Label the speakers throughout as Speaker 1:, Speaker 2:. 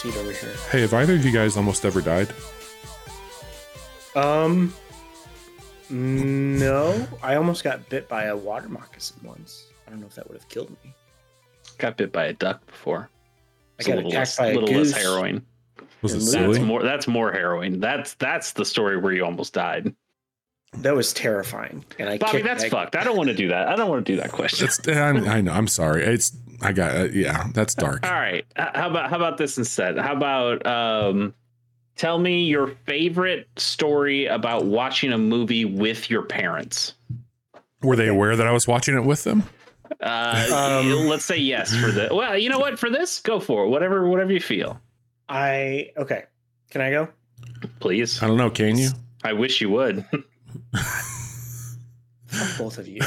Speaker 1: seat over here.
Speaker 2: Hey, have either of you guys almost ever died?
Speaker 1: No. I almost got bit by a water moccasin once. I don't know if that would have killed me.
Speaker 3: Got bit by a duck before.
Speaker 1: I got attacked by a
Speaker 3: little
Speaker 1: goose.
Speaker 3: less harrowing.
Speaker 2: Was it
Speaker 1: And
Speaker 2: silly?
Speaker 3: That's more harrowing. That's the story where you almost died.
Speaker 1: That was terrifying. And I
Speaker 3: Bobby, that's fucked. I don't want to do that. I don't want to do that question.
Speaker 2: I know. I'm sorry. Yeah, that's dark.
Speaker 3: All right. How about this instead? How about tell me your favorite story about watching a movie with your parents?
Speaker 2: Were they aware that I was watching it with them?
Speaker 3: Let's say yes for the. Well, you know what? For this, go for it. Whatever you feel.
Speaker 1: Okay. Can I go?
Speaker 3: Please.
Speaker 2: I don't know. Can you?
Speaker 3: I wish you would.
Speaker 1: Fuck both of you.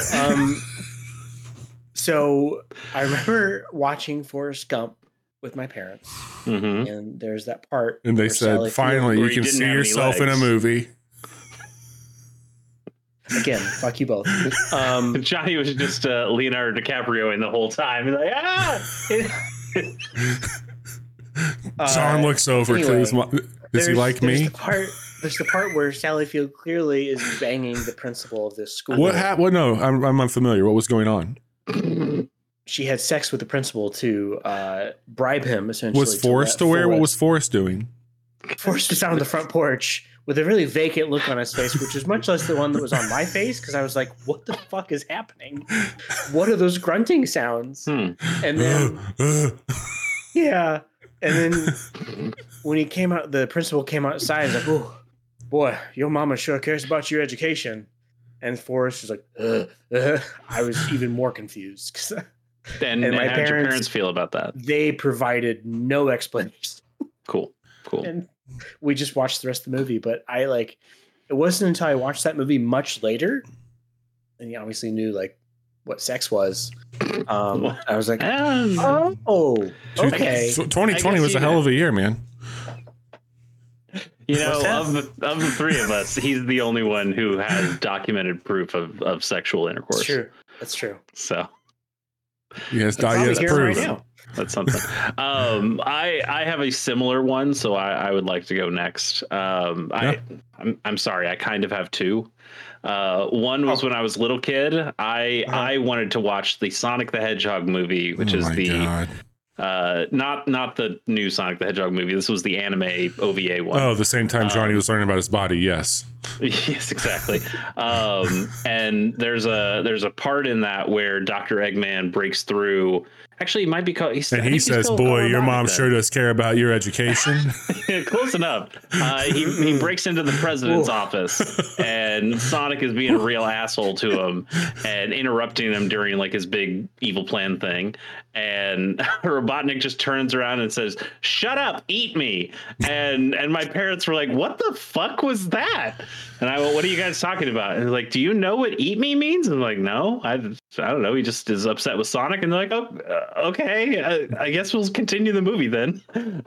Speaker 1: So I remember watching Forrest Gump with my parents, and there's that part,
Speaker 2: and they
Speaker 1: where
Speaker 2: said,
Speaker 1: Sally
Speaker 2: "Finally,
Speaker 3: Field-
Speaker 2: you can
Speaker 3: where he
Speaker 2: see
Speaker 3: didn't have any
Speaker 2: yourself in a
Speaker 3: legs."
Speaker 2: movie."
Speaker 1: Again, fuck you both.
Speaker 3: Johnny was just Leonardo DiCaprio in the whole time. He's like,
Speaker 2: John looks over to his mom. Is he like me?
Speaker 1: There's the part where Sally Field clearly is banging the principal of this school.
Speaker 2: What happened? Well, no, I'm unfamiliar. What was going on?
Speaker 1: She had sex with the principal to bribe him, essentially.
Speaker 2: Was Forrest aware? What was Forrest doing?
Speaker 1: Forrest was out on the front porch with a really vacant look on his face, which is much less the one that was on my face, because I was like, what the fuck is happening? What are those grunting sounds? And then, yeah. And then when he came out, the principal came outside and was like, oh, boy, your mama sure cares about your education. And Forrest was like, I was even more confused.
Speaker 3: and
Speaker 1: my
Speaker 3: how did your parents feel about that?
Speaker 1: They provided no explanation.
Speaker 3: Cool.
Speaker 1: And we just watched the rest of the movie. But it wasn't until I watched that movie much later, and you obviously knew what sex was. I was like, oh, okay.
Speaker 2: 2020 was a hell of a year, man.
Speaker 3: You know, of the three of us, he's the only one who has documented proof of sexual intercourse.
Speaker 1: That's true.
Speaker 3: So
Speaker 2: he has proof.
Speaker 1: Right now.
Speaker 3: That's something. I have a similar one, so I would like to go next. I'm sorry, I kind of have two. One was when I was a little kid. I wanted to watch the Sonic the Hedgehog movie, which is not the new Sonic the Hedgehog movie. This was the anime OVA one.
Speaker 2: Oh, the same time Johnny was learning about his body. Yes.
Speaker 3: Yes, exactly. And there's a part in that where Dr. Eggman breaks through. Actually, it might be called.
Speaker 2: And he says, "Boy, your mom sure does care about your education."
Speaker 3: Close enough. He breaks into the president's office, and Sonic is being a real asshole to him and interrupting him during his big evil plan thing. And Robotnik just turns around and says, "Shut up, eat me." And my parents were like, "What the fuck was that?" And I went, "What are you guys talking about?" And they're like, "Do you know what eat me means?" And I'm like, "No, I don't know." He just is upset with Sonic, and they're like, "Oh, okay. I guess we'll continue the movie then."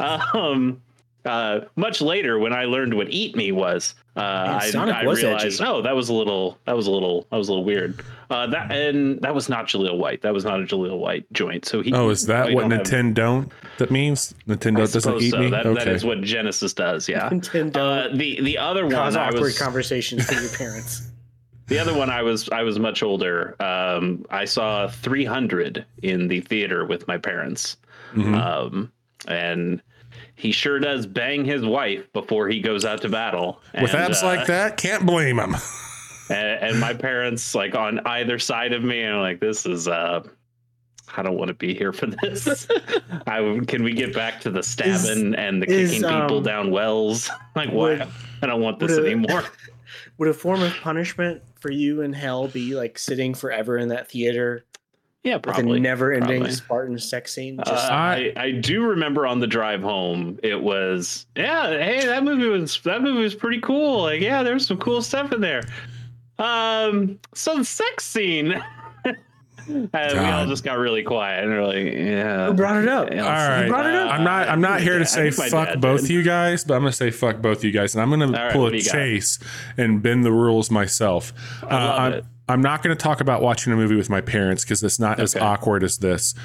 Speaker 3: Much later, when I learned what "eat me" was, I realized, edgy. Oh, that was a little weird. That was not Jaleel White. That was not a Jaleel White joint. So
Speaker 2: is that what Nintendo that means? Nintendo doesn't eat me.
Speaker 3: That is what Genesis does. Yeah.
Speaker 1: Nintendo.
Speaker 3: The other one,
Speaker 1: awkward conversations with your parents.
Speaker 3: The other one, I was much older. I saw 300 in the theater with my parents, and he sure does bang his wife before he goes out to battle.
Speaker 2: With abs like that, can't blame him.
Speaker 3: And my parents, on either side of me, and I'm like, this is I don't want to be here for this. Can we get back to the stabbing and the kicking people down wells? Why? I don't want this anymore.
Speaker 1: Would a form of punishment for you in hell be sitting forever in that theater?
Speaker 3: Yeah, probably.
Speaker 1: With a never-ending Spartan sex scene.
Speaker 3: I do remember on the drive home, it was hey, that movie was pretty cool. There's some cool stuff in there. So the sex scene. And we all just got really quiet, and they're like, "Yeah."
Speaker 1: Who brought it up?
Speaker 2: All right,
Speaker 1: brought it up?
Speaker 2: I'm not here to say fuck both you guys, but I'm gonna say fuck both you guys, and I'm gonna pull a Chase and bend the rules myself. I'm not gonna talk about watching a movie with my parents because it's not as awkward as this.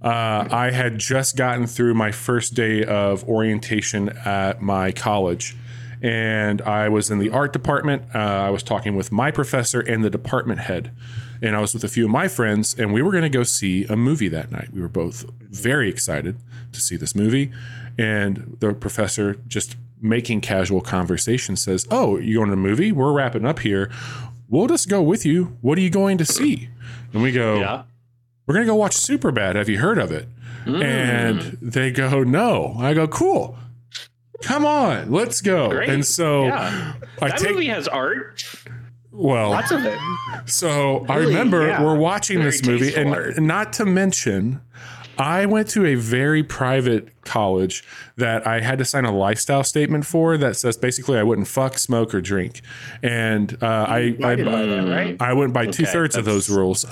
Speaker 2: I had just gotten through my first day of orientation at my college, and I was in the art department. I was talking with my professor and the department head, and I was with a few of my friends, and we were going to go see a movie that night. We were both very excited to see this movie, and the professor, just making casual conversation, says, "Oh, you going to the movie? We're wrapping up here. We'll just go with you. What are you going to see?" And we go, "Yeah, we're going to go watch Superbad. Have you heard of it?" And they go, "No." I go, "Cool. Come on, let's go." Great. And so
Speaker 3: that movie has art.
Speaker 2: Well,
Speaker 1: lots of it.
Speaker 2: So really, I remember we're watching this movie, and not to mention, I went to a very private college that I had to sign a lifestyle statement for that says basically I wouldn't fuck, smoke, or drink. And I went by 2/3 of those rules.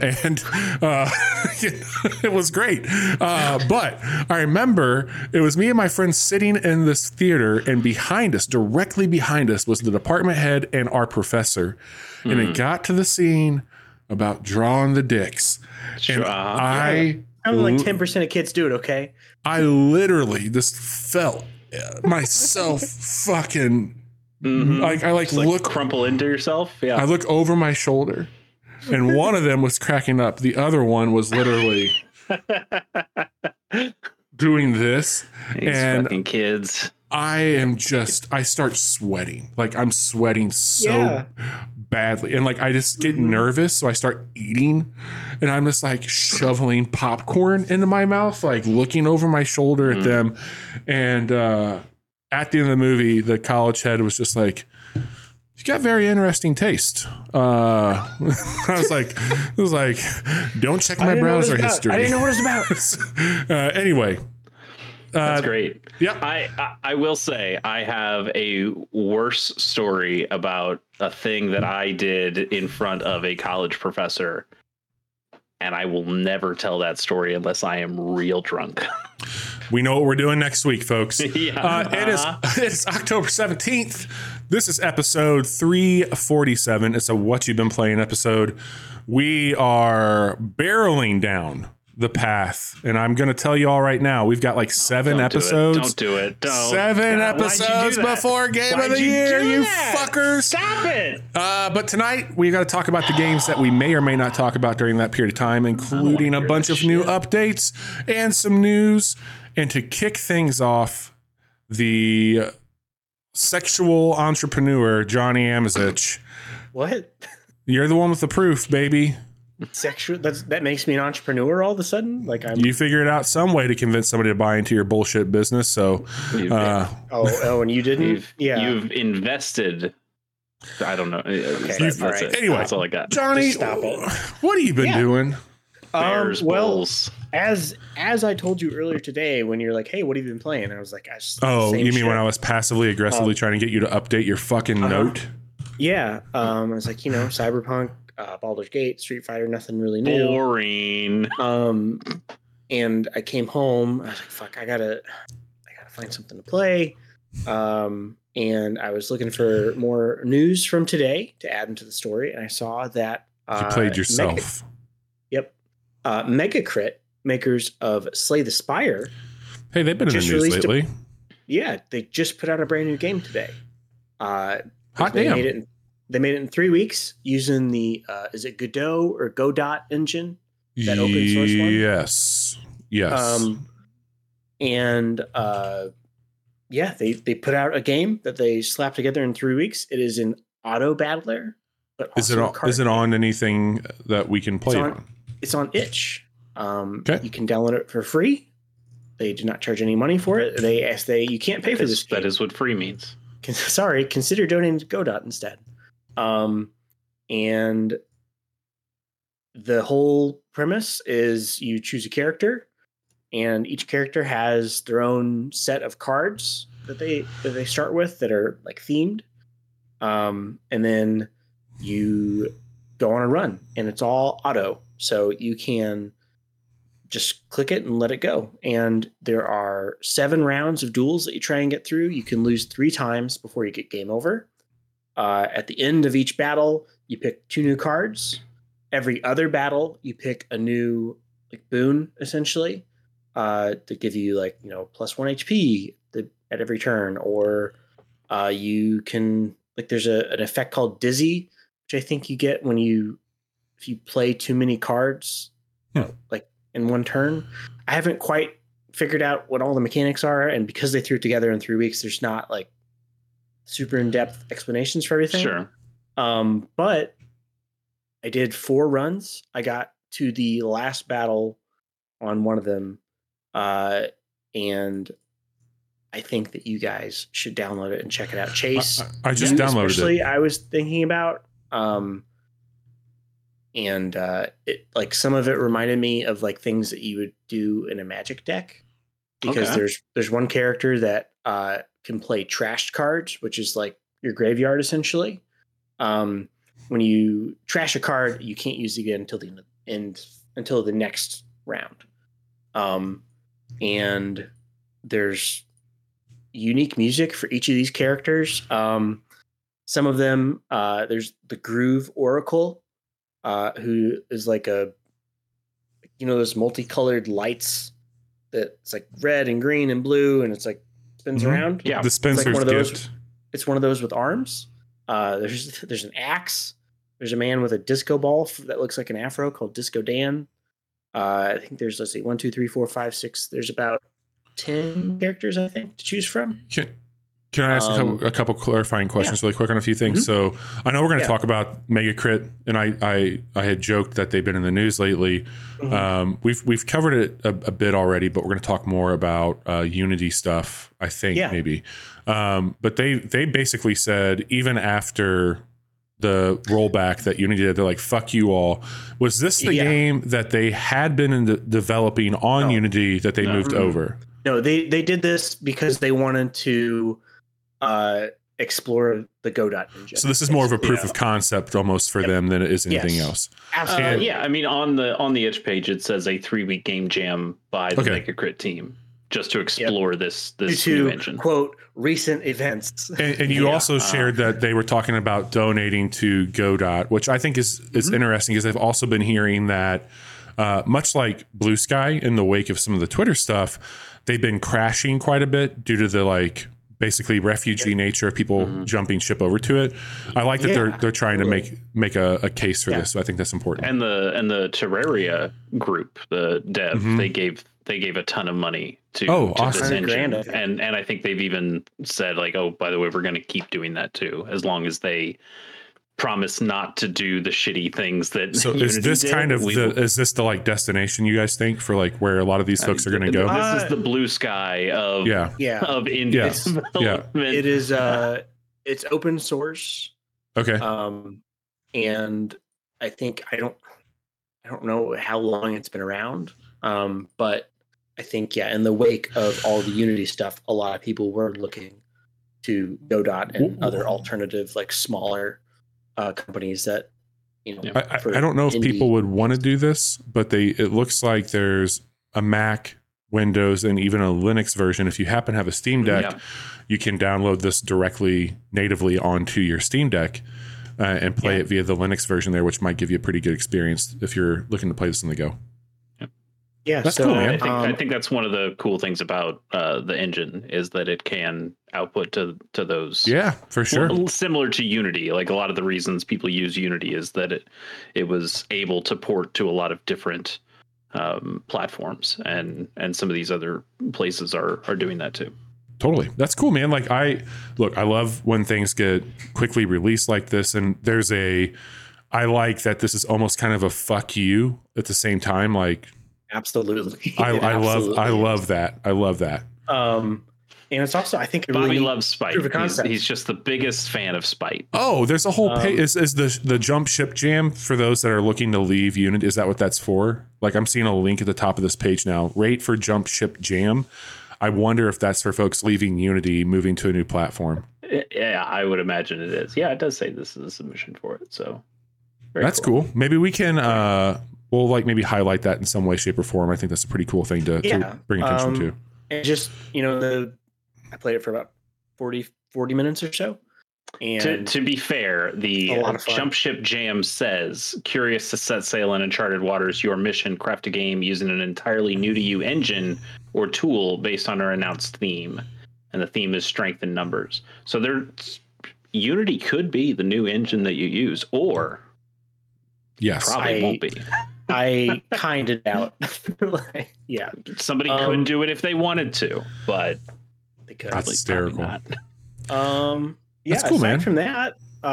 Speaker 2: It was great. But I remember it was me and my friends sitting in this theater, and behind us, directly behind us, was the department head and our professor. And it got to the scene about drawing the dicks. And
Speaker 1: only like 10% of kids do it, okay?
Speaker 2: I literally just felt myself fucking like I look
Speaker 3: crumple into yourself. Yeah.
Speaker 2: I look over my shoulder, and one of them was cracking up. The other one was literally doing this.
Speaker 3: These
Speaker 2: and
Speaker 3: fucking kids.
Speaker 2: I start sweating. Like I'm sweating so badly. And like I just get nervous, so I start eating, and I'm just like shoveling popcorn into my mouth, like looking over my shoulder at them. And at the end of the movie, the college head was just like, "You got very interesting taste." I was like, "Don't check my browser history."
Speaker 1: I didn't know what it was
Speaker 2: about. Anyway.
Speaker 3: That's great.
Speaker 2: Yeah.
Speaker 3: I will say I have a worse story about a thing that I did in front of a college professor, and I will never tell that story unless I am real drunk.
Speaker 2: We know what we're doing next week, folks. It is October 17th. This is episode 347. It's a What You've Been Playing episode. We are barreling down the path, and I'm gonna tell you all right now, we've got like 7 episodes.
Speaker 3: Don't do it. Don't.
Speaker 2: 7 episodes before Game of the Year, you fuckers.
Speaker 3: Stop it.
Speaker 2: But tonight we got to talk about the games that we may or may not talk about during that period of time, including a bunch of new updates and some news. And to kick things off, the sexual entrepreneur Johnny Amizich.
Speaker 1: What?
Speaker 2: You're the one with the proof, baby.
Speaker 1: Sexual? That makes me an entrepreneur all of a sudden. Like
Speaker 2: you figured out some way to convince somebody to buy into your bullshit business. So,
Speaker 1: and you didn't.
Speaker 3: You've invested. I don't know.
Speaker 1: Okay,
Speaker 3: that's it.
Speaker 2: Anyway,
Speaker 3: that's all I got.
Speaker 2: Johnny,
Speaker 1: stop it.
Speaker 2: What have you been doing?
Speaker 3: Bears, bulls.
Speaker 1: As I told you earlier today, when you're like, "Hey, what have you been playing?" I was like,
Speaker 2: you mean when I was passively aggressively trying to get you to update your fucking note?
Speaker 1: Yeah. I was like, Cyberpunk. Baldur's Gate, Street Fighter, nothing really new.
Speaker 3: Boring.
Speaker 1: And I came home. I was like, "Fuck, I gotta find something to play." And I was looking for more news from today to add into the story, and I saw that
Speaker 2: you played yourself.
Speaker 1: Megacrit, makers of Slay the Spire.
Speaker 2: Hey, they've been in the news lately.
Speaker 1: They just put out a brand new game today.
Speaker 2: Hot damn.
Speaker 1: They made it in 3 weeks using the is it Godot or Godot engine, that open source one?
Speaker 2: Yes.
Speaker 1: They put out a game that they slapped together in 3 weeks. It is an auto battler, but
Speaker 2: is it on anything that we can play on?
Speaker 1: It's on itch. You can download it for free. They do not charge any money for it. You can't pay for this game.
Speaker 3: That is what free means.
Speaker 1: Consider donating to Godot instead. And the whole premise is you choose a character, and each character has their own set of cards that they start with that are like themed. And then you go on a run, and it's all auto. So you can just click it and let it go. And there are 7 rounds of duels that you try and get through. You can lose 3 times before you get game over. At the end of each battle, you pick 2 new cards. Every other battle, you pick a new boon essentially, to give you like, +1 HP at every turn, or you can there's an effect called Dizzy, which I think you get if you play too many cards, like in one turn. I haven't quite figured out what all the mechanics are, and because they threw it together in 3 weeks, there's not like super in-depth explanations for everything.
Speaker 3: Sure.
Speaker 1: But I did 4 runs. I got to the last battle on one of them, and I think that you guys should download it and check it out. Chase,
Speaker 2: I just downloaded
Speaker 1: especially,
Speaker 2: it.
Speaker 1: I was thinking about, and it like some of it reminded me of like things that you would do in a Magic deck, because there's one character that can play trashed cards, which is like your graveyard essentially. When you trash a card, you can't use it again until the next round. And there's unique music for each of these characters. Some of them, there's the Groove Oracle, who is like those multicolored lights that's like red and green and blue, and it's like spins around.
Speaker 2: Yeah, the Spencer's Gift.
Speaker 1: It's one of those with arms. There's an axe. There's a man with a disco ball that looks like an afro called Disco Dan. I think there's 1, 2, 3, 4, 5, 6. There's about 10 characters, I think, to choose from.
Speaker 2: Can I ask a couple clarifying questions really quick on a few things? So I know we're going to talk about Mega Crit, and I had joked that they've been in the news lately. We've covered it a bit already, but we're going to talk more about Unity stuff, I think, maybe. But they basically said, even after the rollback that Unity did, they're like, fuck you all. Was this the game that they had been developing on Unity that they moved over?
Speaker 1: No, they did this because they wanted to explore the Godot engine.
Speaker 2: So this is more of a proof of concept almost for them than it is anything else.
Speaker 1: Absolutely.
Speaker 3: I mean, on the itch page, it says a 3-week game jam by the Mega Crit team, just to explore this new engine.
Speaker 1: Quote, recent events.
Speaker 2: And you also shared that they were talking about donating to Godot, which I think is interesting, because they've also been hearing that much like Blue Sky, in the wake of some of the Twitter stuff, they've been crashing quite a bit due to the basically refugee nature of people jumping ship over to it. I like that they're trying to make a case for this. So I think that's important.
Speaker 3: And the Terraria group, the dev, they gave a ton of money to this engine. And I think they've even said by the way, we're going to keep doing that too, as long as they promise not to do the shitty things that. So
Speaker 2: Unity is this did. Is this the destination you guys think for where a lot of these folks are going to go?
Speaker 3: This is the Blue Sky of indie development.
Speaker 1: It is it's open source.
Speaker 2: Okay.
Speaker 1: And I think I don't know how long it's been around. But I think in the wake of all the Unity stuff, a lot of people were looking to Godot and other alternative smaller companies that
Speaker 2: I don't know if people would want to do this, but it looks like there's a Mac, Windows, and even a Linux version. If you happen to have a Steam Deck, you can download this directly natively onto your Steam Deck and play it via the Linux version there, which might give you a pretty good experience if you're looking to play this on the go.
Speaker 1: Yeah,
Speaker 2: that's cool, man.
Speaker 3: I think that's one of the cool things about the engine is that it can output to those.
Speaker 2: Yeah, for sure.
Speaker 3: Similar to Unity, a lot of the reasons people use Unity is that it was able to port to a lot of different platforms, and some of these other places are doing that too.
Speaker 2: Totally, that's cool, man. I love when things get quickly released like this, and I like that this is almost kind of a fuck you at the same time,
Speaker 1: Absolutely.
Speaker 2: I love that. I love that.
Speaker 1: And it's also, I think,
Speaker 3: Bobby loves Spite. He's just the biggest fan of Spite.
Speaker 2: Oh, there's a whole page. Is the Jump Ship Jam for those that are looking to leave Unity? Is that what that's for? I'm seeing a link at the top of this page now. Rate for Jump Ship Jam. I wonder if that's for folks leaving Unity, moving to a new platform.
Speaker 3: Yeah, I would imagine it is. Yeah, it does say this is a submission for it. So
Speaker 2: that's cool. Maybe we can. We'll maybe highlight that in some way, shape, or form. I think that's a pretty cool thing to bring attention to.
Speaker 1: And just, I played it for about 40 minutes or so. And
Speaker 3: to be fair, the Jump Ship Jam says, curious to set sail in uncharted waters, your mission, craft a game using an entirely new to you engine or tool based on our announced theme. And the theme is strength in numbers. So Unity could be the new engine that you use, or probably won't be.
Speaker 1: I kind of doubt. Yeah.
Speaker 3: Somebody could do it if they wanted to, but
Speaker 1: they could.
Speaker 2: That's hysterical.
Speaker 1: Yeah,
Speaker 2: that's cool,
Speaker 1: aside
Speaker 2: man.
Speaker 1: from that,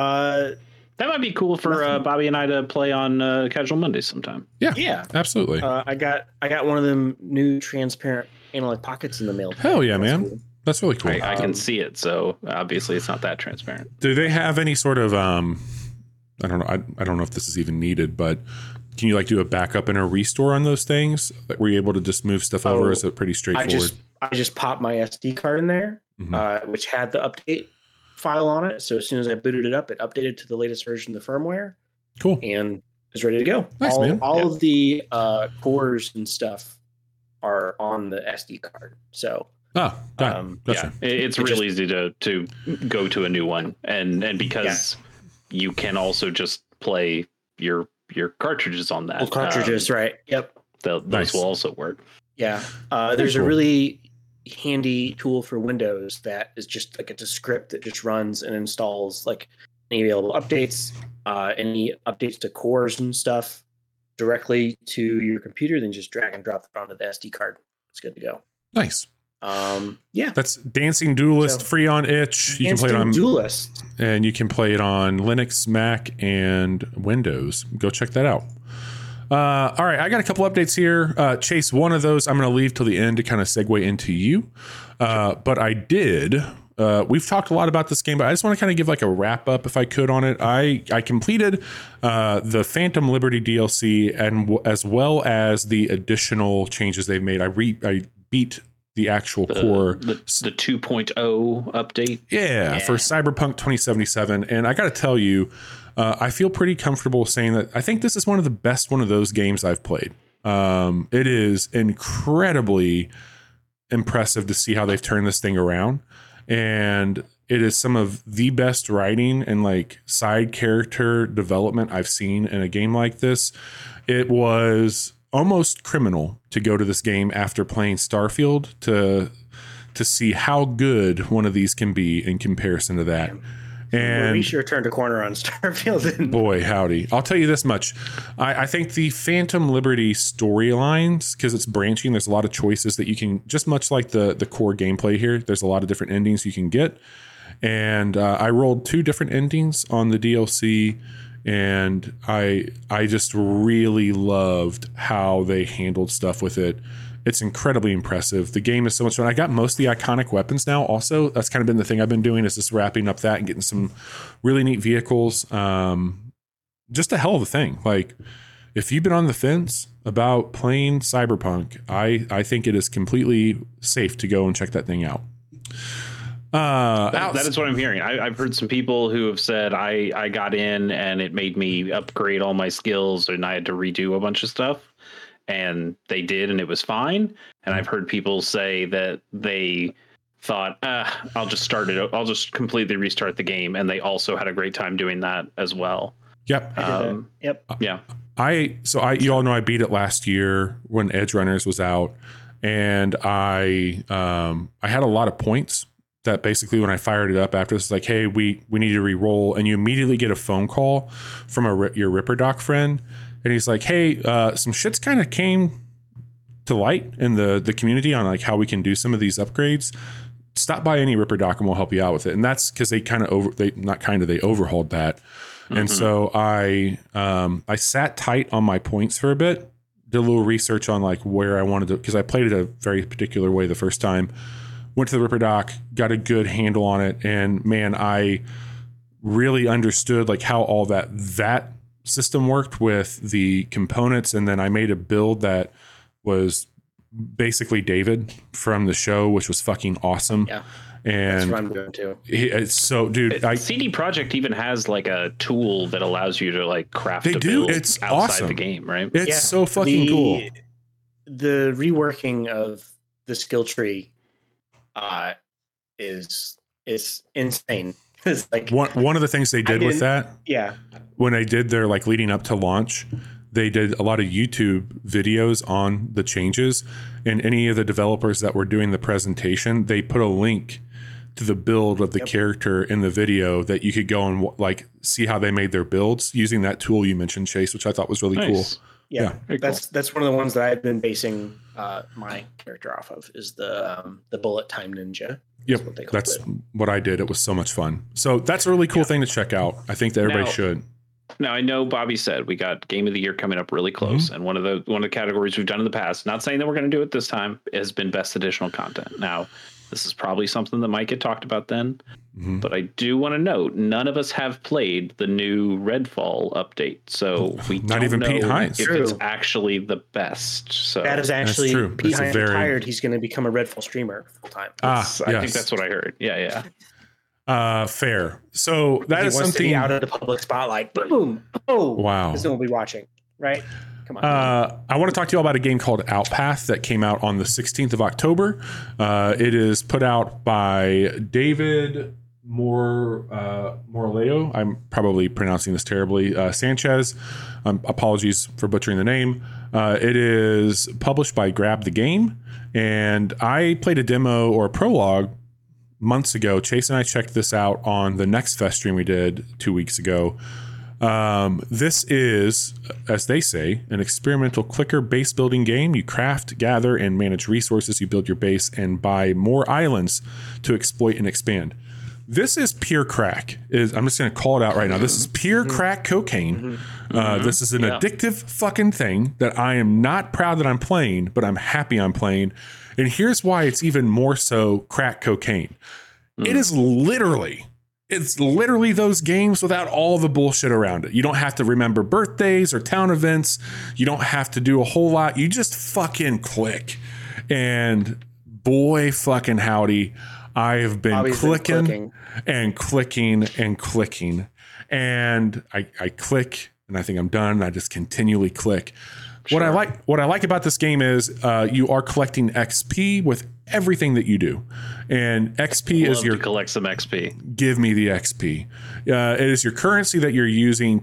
Speaker 3: that might be cool for Bobby and I to play on Casual Mondays sometime.
Speaker 1: Yeah,
Speaker 2: absolutely.
Speaker 1: I got one of them new transparent analog pockets in the mail.
Speaker 2: Hell yeah, man. Cool. That's really cool.
Speaker 3: I can see it, so obviously it's not that transparent.
Speaker 2: Do they have any sort of I don't know. I don't know if this is even needed, but can you like do a backup and a restore on those things? Like, were you able to just move stuff over? Is it pretty straightforward?
Speaker 1: I just popped my SD card in there, which had the update file on it. So as soon as I booted it up, it updated to the latest version of the firmware.
Speaker 2: Cool.
Speaker 1: And it's ready to go.
Speaker 2: Nice,
Speaker 1: all of the cores and stuff are on the SD card. So
Speaker 2: gotcha.
Speaker 3: Yeah, it's real easy to go to a new one, and because you can also just play your cartridges on that.
Speaker 1: Old cartridges, right? Yep.
Speaker 3: Those will also work.
Speaker 1: Yeah. There's a really handy tool for Windows that is just like it's a script that just runs and installs like any available updates, any updates to cores and stuff directly to your computer. Then just drag and drop it onto the SD card. It's good to go.
Speaker 2: Nice.
Speaker 1: Yeah,
Speaker 2: that's Dancing Duelist, free on itch. You can play it on
Speaker 1: Duelist,
Speaker 2: and you can play it on Linux, Mac, and Windows. Go check that out. All right, I got a couple updates here. Chase, one of those I'm going to leave till the end to kind of segue into you. But I did. We've talked a lot about this game, but I just want to kind of give like a wrap up, if I could, on it. I completed the Phantom Liberty DLC, and as well as the additional changes they've made. I beat the actual core,
Speaker 3: the 2.0 update.
Speaker 2: Yeah, for Cyberpunk 2077. And I got to tell you, I feel pretty comfortable saying that I think this is one of the best one of those games I've played. It is incredibly impressive to see how they've turned this thing around. And it is some of the best writing and like side character development I've seen in a game like this. It was almost criminal to go to this game after playing Starfield to see how good one of these can be in comparison to that. And
Speaker 1: we sure turned a corner on Starfield.
Speaker 2: Boy, howdy. I'll tell you this much. I think the Phantom Liberty storylines, because it's branching, there's a lot of choices that you can, just much like the core gameplay here, there's a lot of different endings you can get. And I rolled 2 different endings on the DLC, and I just really loved how they handled stuff with it. It's incredibly impressive. The game is so much fun. I got most of the iconic weapons now. Also, that's kind of been the thing I've been doing, is just wrapping up that and getting some really neat vehicles. Just a hell of a thing. Like, if you've been on the fence about playing Cyberpunk, I think it is completely safe to go and check that thing out.
Speaker 3: That is what I'm hearing. I've heard some people who have said I got in and it made me upgrade all my skills and I had to redo a bunch of stuff. And they did, and it was fine. And I've heard people say that they thought, I'll just start it. I'll just completely restart the game. And they also had a great time doing that as well.
Speaker 2: Yep.
Speaker 1: Yep.
Speaker 3: Yeah.
Speaker 2: You all know I beat it last year when Edge Runners was out, and I had a lot of points that basically when I fired it up after, it's like, hey, we need to re-roll, and you immediately get a phone call from your Ripper Doc friend. And he's like, hey, some shit's kind of came to light in the community on like how we can do some of these upgrades. Stop by any Ripper Doc and we'll help you out with it. And that's because they they overhauled that. Mm-hmm. And so I sat tight on my points for a bit, did a little research on like where I wanted to, because I played it a very particular way the first time. Went to the Ripper Doc, got a good handle on it, and man, I really understood like how all that system worked with the components. And then I made a build that was basically David from the show, which was fucking awesome.
Speaker 1: Yeah.
Speaker 2: And
Speaker 1: that's what I'm doing too.
Speaker 2: It's so, dude,
Speaker 3: CD Projekt even has like a tool that allows you to like craft a build
Speaker 2: it's
Speaker 3: outside
Speaker 2: awesome.
Speaker 3: The game, right?
Speaker 2: It's so fucking cool.
Speaker 1: The reworking of the skill tree is insane. It's like
Speaker 2: one of the things they did with that,
Speaker 1: yeah,
Speaker 2: when they did their like leading up to launch, they did a lot of YouTube videos on the changes, and any of the developers that were doing the presentation, they put a link to the build of the character in the video that you could go and like see how they made their builds using that tool you mentioned, Chase, which I thought was really cool.
Speaker 1: Yeah, that's one of the ones that I've been basing my character off of is the bullet time ninja.
Speaker 2: Yep, that's what I did. It was so much fun. So that's a really cool thing to check out. I think that everybody should.
Speaker 3: Now I know Bobby said we got Game of the Year coming up really close, and one of the categories we've done in the past. Not saying that we're going to do it this time. Has been best additional content. Now, this is probably something that might get talked about then, but I do want to note none of us have played the new Redfall update, so we
Speaker 2: not
Speaker 3: don't
Speaker 2: even
Speaker 3: know
Speaker 2: Pete Hines.
Speaker 3: if it's actually the best. So
Speaker 1: that is actually
Speaker 2: true.
Speaker 1: Pete Hines retired. He's going to become a Redfall streamer full time.
Speaker 3: I think that's what I heard. Yeah.
Speaker 2: Fair. So that is something
Speaker 1: out of the public spotlight. Boom. Oh,
Speaker 2: wow.
Speaker 1: Because no one will be watching, right? Come on.
Speaker 2: I want to talk to you all about a game called Outpath that came out on the 16th of October. It is put out by David Morleo. I'm probably pronouncing this terribly. Sanchez. Apologies for butchering the name. It is published by Grab the Game. And I played a demo or a prologue months ago. Chase and I checked this out on the Next Fest stream we did 2 weeks ago. This is, as they say, an experimental clicker base building game. You craft, gather, and manage resources. You build your base and buy more islands to exploit and expand. This is pure crack. I'm just going to call it out right now. This is pure crack cocaine. This is an addictive fucking thing that I am not proud that I'm playing, but I'm happy I'm playing. And here's why it's even more so crack cocaine. It's literally those games without all the bullshit around it. You don't have to remember birthdays or town events. You don't have to do a whole lot. You just fucking click. And boy fucking howdy, I have been clicking and clicking and clicking. And I click and I think I'm done. I just continually click. Sure. What I like about this game is you are collecting XP with everything that you do, and XP is your
Speaker 3: collect some XP.
Speaker 2: Give me the XP. It is your currency that you're using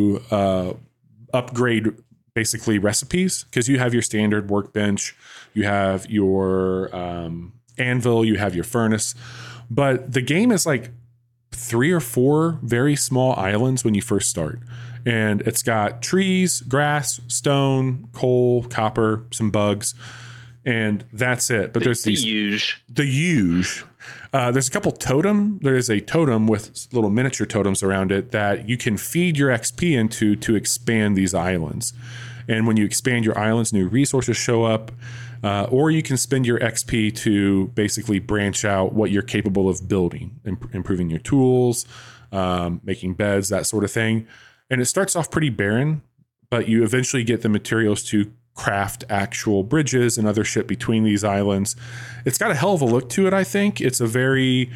Speaker 2: to upgrade basically recipes, because you have your standard workbench, you have your anvil, you have your furnace, but the game is like 3 or 4 very small islands when you first start. And it's got trees, grass, stone, coal, copper, some bugs, and that's it. But there's the huge. There's a couple totem. There is a totem with little miniature totems around it that you can feed your XP into to expand these islands. And when you expand your islands, new resources show up, or you can spend your XP to basically branch out what you're capable of building, improving your tools, making beds, that sort of thing. And it starts off pretty barren, but you eventually get the materials to craft actual bridges and other shit between these islands. It's got a hell of a look to it, I think. It's a very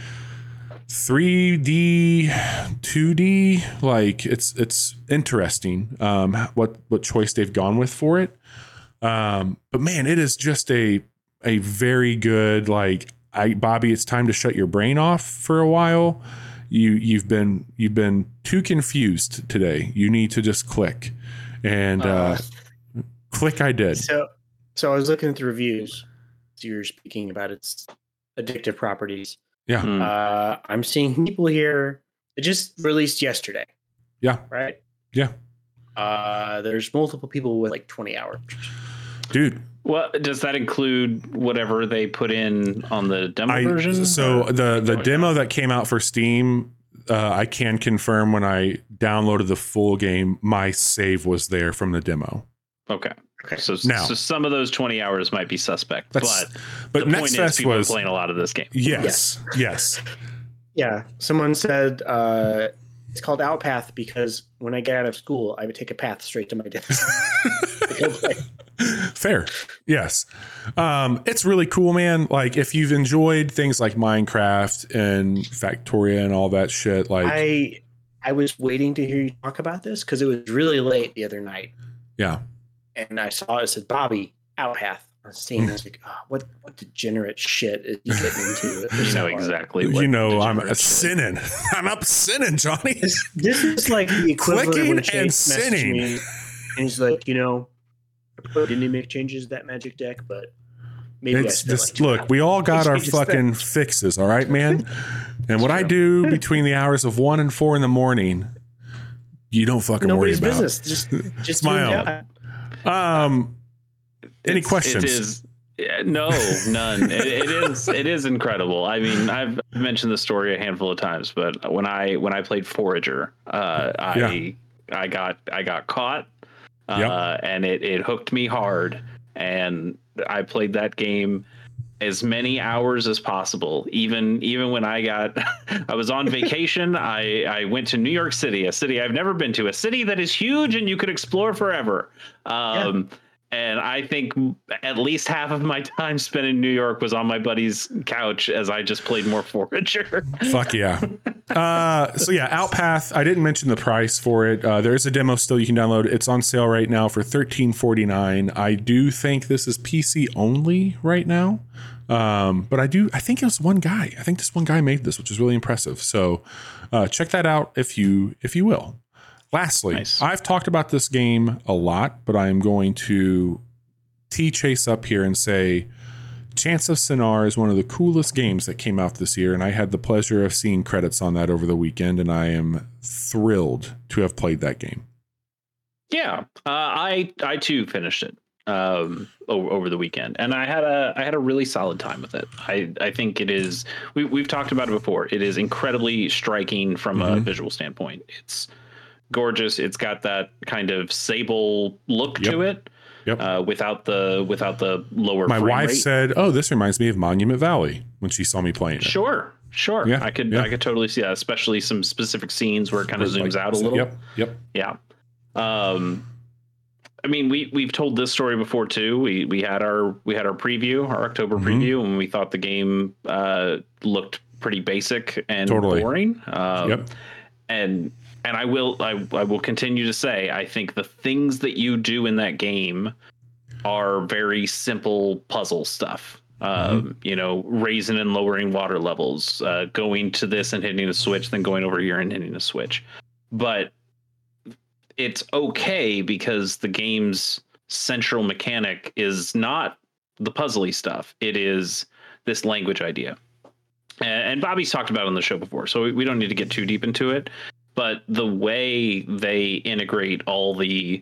Speaker 2: 3D, 2D, like it's interesting what choice they've gone with for it. But man, it is just a very good, like, Bobby, it's time to shut your brain off for a while. You've been too confused today. You need to just click, and click. I did.
Speaker 1: So I was looking at the reviews. So you were speaking about its addictive properties.
Speaker 2: Yeah.
Speaker 1: I'm seeing people here. It just released yesterday.
Speaker 2: Yeah.
Speaker 1: Right.
Speaker 2: Yeah.
Speaker 1: There's multiple people with like 20 hours.
Speaker 2: Dude.
Speaker 3: Well, does that include whatever they put in on the demo version?
Speaker 2: So the demo that came out for Steam, I can confirm when I downloaded the full game, my save was there from the demo.
Speaker 3: Okay. So some of those 20 hours might be suspect, but the
Speaker 2: Next
Speaker 3: point is people are playing a lot of this game.
Speaker 2: Yes.
Speaker 1: Yeah. Someone said it's called Outpath because when I get out of school, I would take a path straight to my desk.
Speaker 2: Fair. Yes. It's really cool, man. Like, if you've enjoyed things like Minecraft and Factoria and all that shit, like
Speaker 1: I was waiting to hear you talk about this because it was really late the other night.
Speaker 2: Yeah.
Speaker 1: And I saw it said Bobby Outpath seeing this, like, what degenerate shit is he getting into?
Speaker 3: You know exactly.
Speaker 2: I'm sinning. I'm up sinning, Johnny.
Speaker 1: This is like the equivalent of when
Speaker 2: Clicking and sinning.
Speaker 1: me, and he's like, didn't he make changes to that Magic deck? But maybe
Speaker 2: it's just look. We all got our fucking fixes, all right, man. And what I do between the hours of 1 and 4 in the morning, you don't fucking worry about.
Speaker 1: Nobody's business. Just
Speaker 2: my own. Any questions?
Speaker 3: It is. No, none. It is incredible. I mean, I've mentioned the story a handful of times, but when I played Forager, I got caught, and it hooked me hard, and I played that game as many hours as possible. Even when I was on vacation, I went to New York City, a city I've never been to, a city that is huge and you could explore forever. And I think at least half of my time spent in New York was on my buddy's couch as I just played more Forager.
Speaker 2: Fuck yeah. So yeah, Outpath. I didn't mention the price for it. There is a demo still you can download. It's on sale right now for $13.49. I do think this is PC only right now. But I think it was one guy. I think this one guy made this, which is really impressive. So check that out if you will. Lastly, nice. I've talked about this game a lot, but I am going to tee Chase up here and say Chants of Sennaar is one of the coolest games that came out this year, and I had the pleasure of seeing credits on that over the weekend, and I am thrilled to have played that game.
Speaker 3: Yeah, I too finished it over the weekend, and I had a really solid time with it. I think it is. We've talked about it before. It is incredibly striking from a visual standpoint. It's gorgeous. It's got that kind of Sable look to it. Yep. Without the lower.
Speaker 2: My
Speaker 3: frame
Speaker 2: wife
Speaker 3: rate.
Speaker 2: said, "Oh, this reminds me of Monument Valley" when she saw me playing it.
Speaker 3: Sure. Yeah. I could totally see that, especially some specific scenes where it kind of zooms out a little.
Speaker 2: Yep.
Speaker 3: Yeah. I mean, we've told this story before too. We had our preview, our October preview, and we thought the game looked pretty basic and boring. And I will continue to say, I think the things that you do in that game are very simple puzzle stuff. Raising and lowering water levels, going to this and hitting a switch, then going over here and hitting a switch. But it's okay because the game's central mechanic is not the puzzly stuff. It is this language idea. And Bobby's talked about it on the show before, so we don't need to get too deep into it. But the way they integrate all the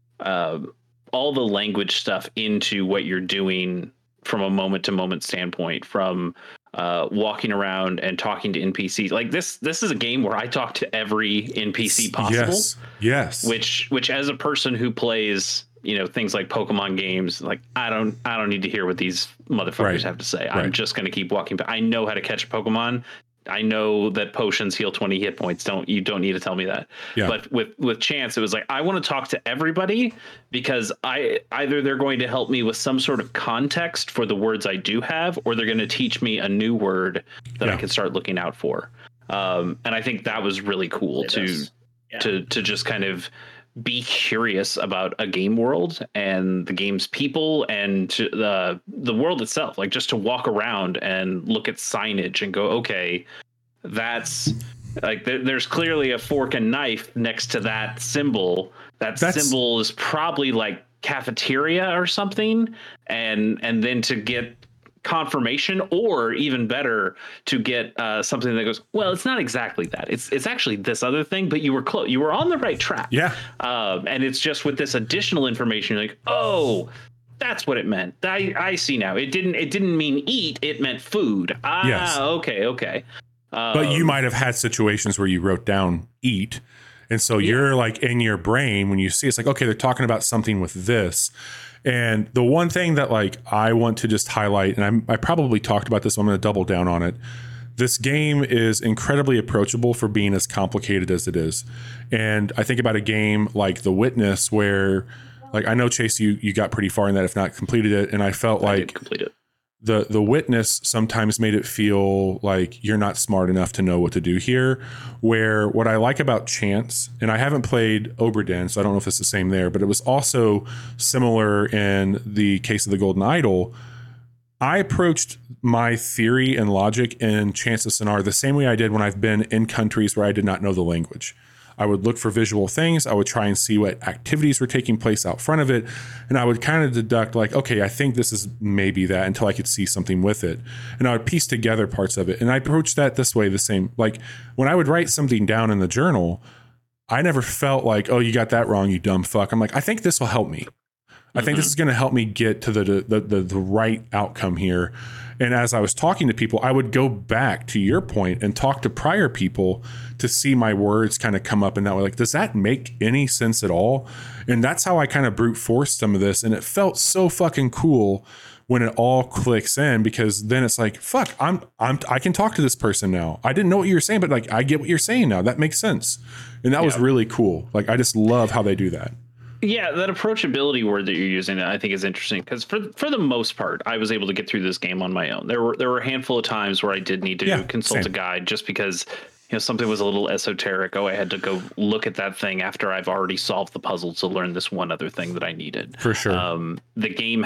Speaker 3: language stuff into what you're doing from a moment to moment standpoint, from walking around and talking to NPCs, like this is a game where I talk to every NPC possible.
Speaker 2: Yes.
Speaker 3: Which as a person who plays, things like Pokemon games, like I don't need to hear what these motherfuckers have to say. I'm just going to keep walking. I know how to catch a Pokemon. I know that potions heal 20 hit points. You don't need to tell me that. Yeah. But with Chance, it was like, I want to talk to everybody because either they're going to help me with some sort of context for the words I do have, or they're going to teach me a new word that I can start looking out for. And I think that was really cool to just kind of be curious about a game world and the game's people and the world itself, like just to walk around and look at signage and go, okay, that's like there's clearly a fork and knife next to that symbol. That symbol is probably like cafeteria or something, and then to get confirmation, or even better, to get something that goes, well, it's not exactly that. It's actually this other thing, but you were close. You were on the right track. Yeah. And it's just with this additional information, you're like, oh, that's what it meant. I see now. It didn't mean eat. It meant food. Yes. Okay.
Speaker 2: But you might have had situations where you wrote down eat. And so you're like in your brain when you see it's like, okay, they're talking about something with this. And the one thing that like I want to just highlight, and I probably talked about this, so I'm going to double down on it. This game is incredibly approachable for being as complicated as it is. And I think about a game like The Witness where, like, I know, Chase, you got pretty far in that, if not completed it. And I felt like the witness sometimes made it feel like you're not smart enough to know what to do here. Where what I like about Chance, and I haven't played Oberdin, so I don't know if it's the same there, but it was also similar in the case of the Golden Idol. I approached my theory and logic in Chance of Sennaar the same way I did when I've been in countries where I did not know the language. I would look for visual things. I would try and see what activities were taking place out front of it. And I would kind of deduct like, okay, I think this is maybe that, until I could see something with it. And I would piece together parts of it. And I approached that this way, the same. Like when I would write something down in the journal, I never felt like, oh, you got that wrong, you dumb fuck. I'm like, I think this will help me. I think this is going to help me get to the right outcome here. And as I was talking to people, I would go back to your point and talk to prior people to see my words kind of come up in that way. Like, does that make any sense at all? And that's how I kind of brute forced some of this. And it felt so fucking cool when it all clicks in, because then it's like, fuck, I can talk to this person now. I didn't know what you were saying, but like, I get what you're saying now. That makes sense. And that was really cool. Like, I just love how they do that.
Speaker 3: Yeah, that approachability word that you're using, I think, is interesting because for the most part, I was able to get through this game on my own. There were a handful of times where I did need to consult a guide just because, you know, something was a little esoteric. Oh, I had to go look at that thing after I've already solved the puzzle to learn this one other thing that I needed.
Speaker 2: For sure.
Speaker 3: The game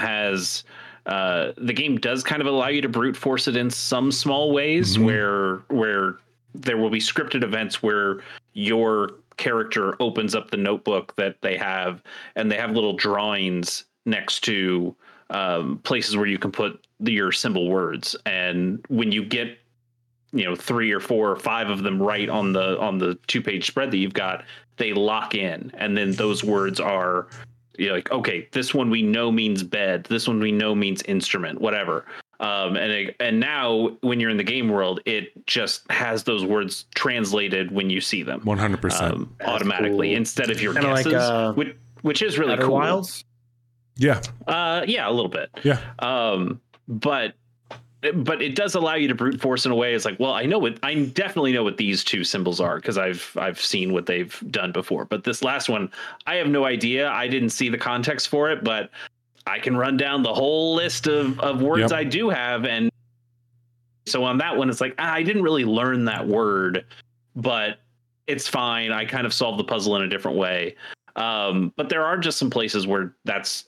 Speaker 3: does kind of allow you to brute force it in some small ways where there will be scripted events where your character opens up the notebook that they have, and they have little drawings next to places where you can put your symbol words. And when you get, you know, 3 or 4 or 5 of them right on the 2-page spread that you've got, they lock in. And then those words are, you're like, okay, this one we know means bed. This one we know means instrument, whatever. And now when you're in the game world, it just has those words translated when you see them
Speaker 2: 100%
Speaker 3: automatically cool. Instead of your
Speaker 1: kinda
Speaker 3: guesses,
Speaker 1: like,
Speaker 3: which is really
Speaker 1: Outer
Speaker 3: cool.
Speaker 1: Wilds?
Speaker 2: Yeah.
Speaker 3: Yeah, a little bit.
Speaker 2: Yeah.
Speaker 3: But it does allow you to brute force in a way. It's like, well, I definitely know what these 2 symbols are because I've seen what they've done before. But this last one, I have no idea. I didn't see the context for it, but I can run down the whole list of words I do have. And so on that one, it's like, I didn't really learn that word, but it's fine. I kind of solved the puzzle in a different way. But there are just some places where that's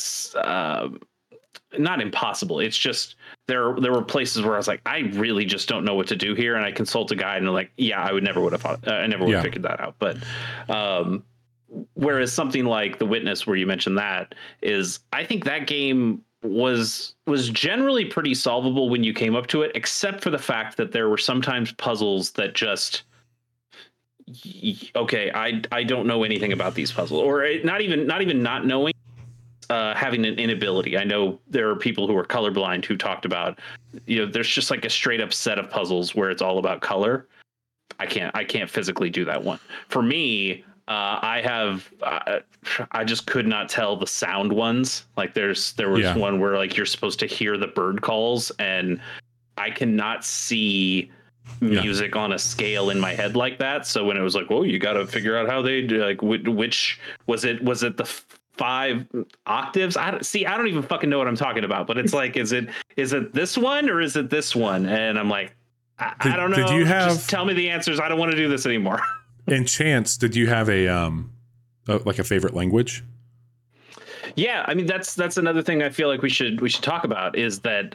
Speaker 3: not impossible. It's just there were places where I was like, I really just don't know what to do here. And I consult a guide and I'm like, yeah, I never would have figured that out. But whereas something like The Witness, where you mentioned that, is, I think that game was generally pretty solvable when you came up to it, except for the fact that there were sometimes puzzles that just, okay, I don't know anything about these puzzles, or not even not knowing, having an inability. I know there are people who are colorblind who talked about, you know, there's just like a straight up set of puzzles where it's all about color. I can't physically do that one. For me, I just could not tell the sound ones. Like there was one where like you're supposed to hear the bird calls, and I cannot see music on a scale in my head like that. So when it was like, whoa, you got to figure out how they do, like, which was it the 5 octaves? I don't even fucking know what I'm talking about, but it's like, is it this one or is it this one? And I'm like, I don't know.
Speaker 2: Did you have,
Speaker 3: just tell me the answers. I don't want to do this anymore.
Speaker 2: In Chance, did you have a favorite language?
Speaker 3: Yeah, I mean that's another thing I feel like we should talk about, is that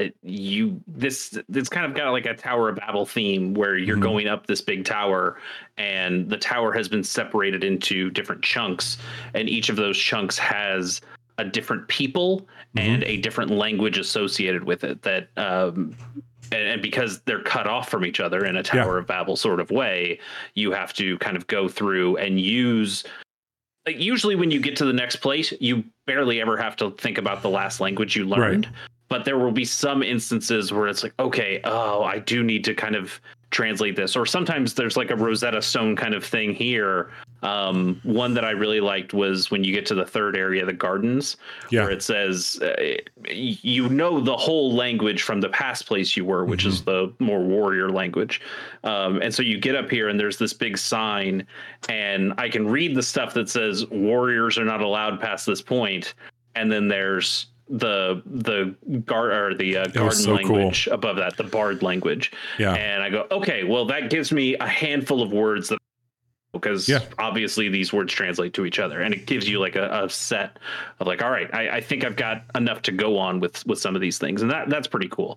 Speaker 3: this kind of got like a Tower of Babel theme where you're going up this big tower, and the tower has been separated into different chunks, and each of those chunks has a different people and a different language associated with it. That and because they're cut off from each other in a Tower of Babel sort of way, you have to kind of go through and use, like, usually when you get to the next place, you barely ever have to think about the last language you learned. Right. But there will be some instances where it's like, okay, I do need to kind of translate this. Or sometimes there's like a Rosetta Stone kind of thing here. One that I really liked was when you get to the third area, the gardens, where it says, you know, the whole language from the past place you were, which is the more warrior language. And so you get up here and there's this big sign, and I can read the stuff that says warriors are not allowed past this point. And then there's the garden
Speaker 2: so
Speaker 3: language
Speaker 2: cool.
Speaker 3: above that, the bard language.
Speaker 2: Yeah.
Speaker 3: And I go, okay, well, that gives me a handful of words that, because obviously these words translate to each other, and it gives you like a set of like, all right, I think I've got enough to go on with some of these things, and that's pretty cool.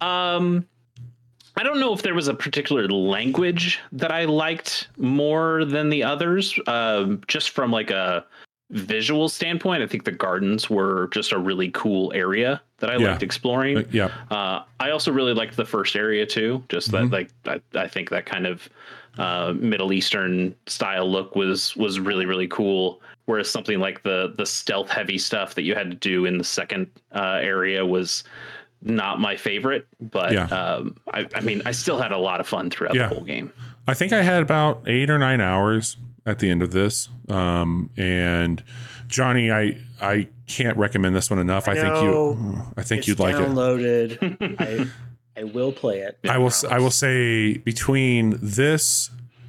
Speaker 3: I don't know if there was a particular language that I liked more than the others, just from like a visual standpoint. I think the gardens were just a really cool area that I liked exploring. I also really liked the first area too, just that like I think that kind of Middle Eastern style look was really, really cool, whereas something like the stealth heavy stuff that you had to do in the second area was not my favorite, but I mean, I still had a lot of fun throughout the whole game.
Speaker 2: I think I had about 8 or 9 hours at the end of this. And Johnny, I can't recommend this one enough. I think you'd like it.
Speaker 1: Downloaded. I will play it.
Speaker 2: I will say between this,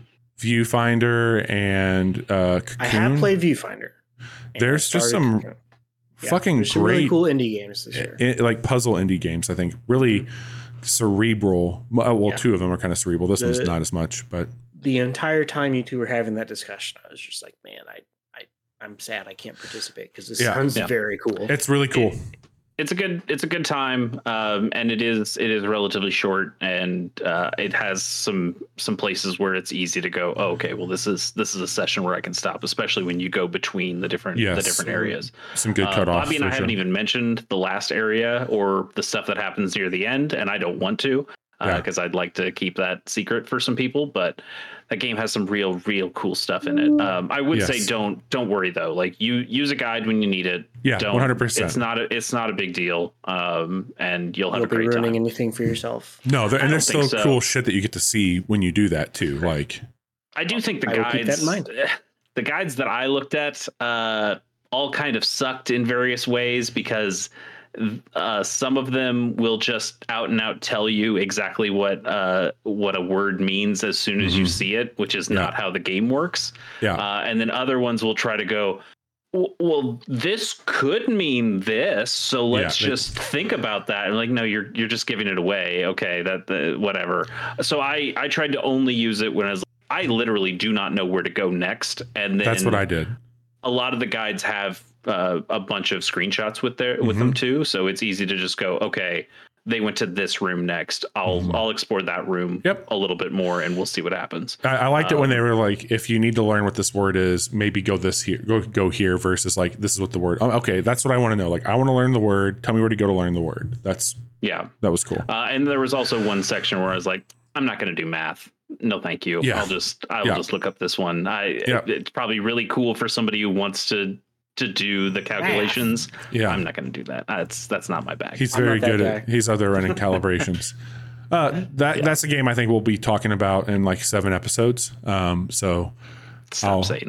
Speaker 2: Viewfinder, and Cocoon,
Speaker 1: I have played Viewfinder.
Speaker 2: There's just some fucking
Speaker 1: some
Speaker 2: great
Speaker 1: really cool indie games this year.
Speaker 2: Like puzzle indie games, I think. Really cerebral. Well, 2 of them are kind of cerebral. This one's not as much, but
Speaker 1: the entire time you two were having that discussion, I was just like, man, I'm sad I can't participate because this sounds very cool.
Speaker 2: It's really cool.
Speaker 3: It's a good time, and it is relatively short, and it has some places where it's easy to go, oh, okay, well this is a session where I can stop, especially when you go between the different areas.
Speaker 2: Some good cutoffs.
Speaker 3: Bobby and I haven't even mentioned the last area or the stuff that happens near the end, and I don't want to because I'd like to keep that secret for some people, but that game has some real cool stuff in it. I would say don't worry though. Like you use a guide when you need it.
Speaker 2: Yeah,
Speaker 3: 100%. It's not a big deal. And you'll have a great time.
Speaker 1: Ruining anything for yourself.
Speaker 2: No, and there's still cool shit that you get to see when you do that too. Like
Speaker 3: I do think the guides, keep that in mind. The guides that I looked at, all kind of sucked in various ways because some of them will just out and out tell you exactly what a word means as soon as you see it, which is not how the game works. And then other ones will try to go, well, this could mean this, so let's just think about that. And like, no, you're just giving it away. Okay, whatever. So I tried to only use it when I literally do not know where to go next. And then
Speaker 2: that's what I did.
Speaker 3: A lot of the guides have a bunch of screenshots with them too, so it's easy to just go, okay, they went to this room next. I'll explore that room a little bit more, and we'll see what happens.
Speaker 2: I liked it when they were like, if you need to learn what this word is, maybe go here versus like, this is what the word. Oh, okay, that's what I want to know. Like, I want to learn the word. Tell me where to go to learn the word. That was cool.
Speaker 3: And there was also one section where I was like, I'm not going to do math. No, thank you. I'll just look up this one. It's probably really cool for somebody who wants to do the calculations. I'm not going to do that. That's not my bag.
Speaker 2: He's very good at he's other running calibrations. That's a game I think we'll be talking about in like 7 episodes. So
Speaker 3: stop saying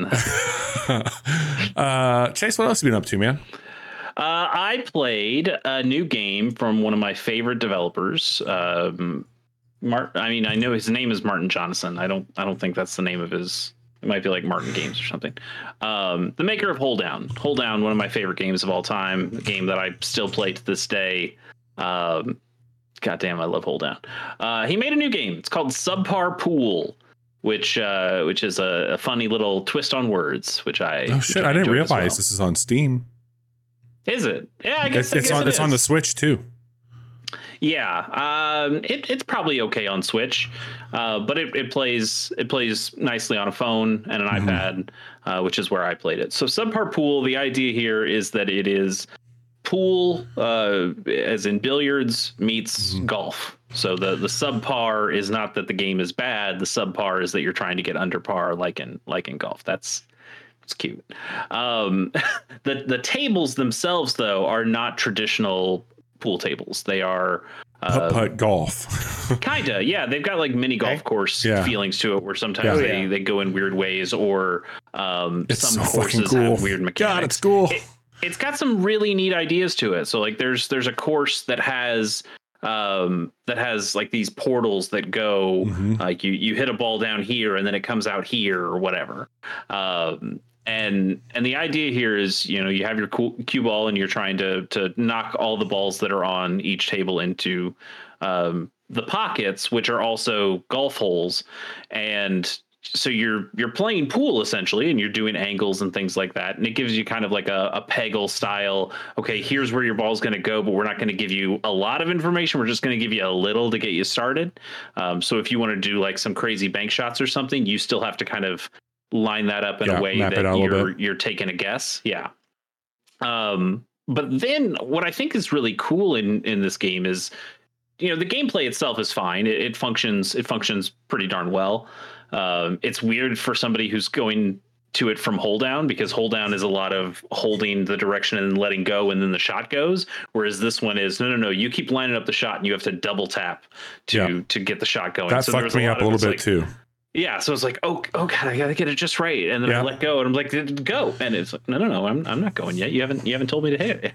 Speaker 2: that. Chase, what else have you been up to, man?
Speaker 3: I played a new game from one of my favorite developers. I know his name is Martin Johnson. I don't think that's the name of his. It might be like Martin Games or something. The maker of Hold Down. Hold Down, one of my favorite games of all time. A game that I still play to this day. Goddamn, I love Hold Down. He made a new game. It's called Subpar Pool, which is a funny little twist on words. Which I
Speaker 2: I didn't realize this is on Steam.
Speaker 3: Is it? Yeah, I guess
Speaker 2: it's on the Switch too.
Speaker 3: Yeah, it's probably okay on Switch, but it plays nicely on a phone and an iPad, which is where I played it. So Subpar Pool, the idea here is that it is pool, as in billiards meets golf. So the subpar is not that the game is bad. The subpar is that you're trying to get under par, like in golf. It's cute. The tables themselves, though, are not traditional pool tables. They are
Speaker 2: putt golf.
Speaker 3: Kinda, yeah. They've got like mini golf course feelings to it, where sometimes they go in weird ways, or some courses have weird mechanics.
Speaker 2: God, it's cool.
Speaker 3: It's got some really neat ideas to it. So like there's a course that has like these portals that go like you hit a ball down here and then it comes out here or whatever. And the idea here is, you have your cue ball and you're trying to knock all the balls that are on each table into the pockets, which are also golf holes. And so you're playing pool essentially, and you're doing angles and things like that. And it gives you kind of like a Peggle style. Okay, here's where your ball's going to go, but we're not going to give you a lot of information. We're just going to give you a little to get you started. So if you want to do like some crazy bank shots or something, you still have to kind of line that up in a way that you're taking a guess. Yeah. But then what I think is really cool in this game is, the gameplay itself is fine. It functions pretty darn well. It's weird for somebody who's going to it from hold down, because hold down is a lot of holding the direction and letting go, and then the shot goes. Whereas this one is no, you keep lining up the shot and you have to double tap to get the shot going.
Speaker 2: That fucked me up a little bit too.
Speaker 3: Yeah, so it's like, oh God, I gotta get it just right, and then I let go, and I'm like, go, and it's like, no, I'm not going yet. You haven't told me to hit it.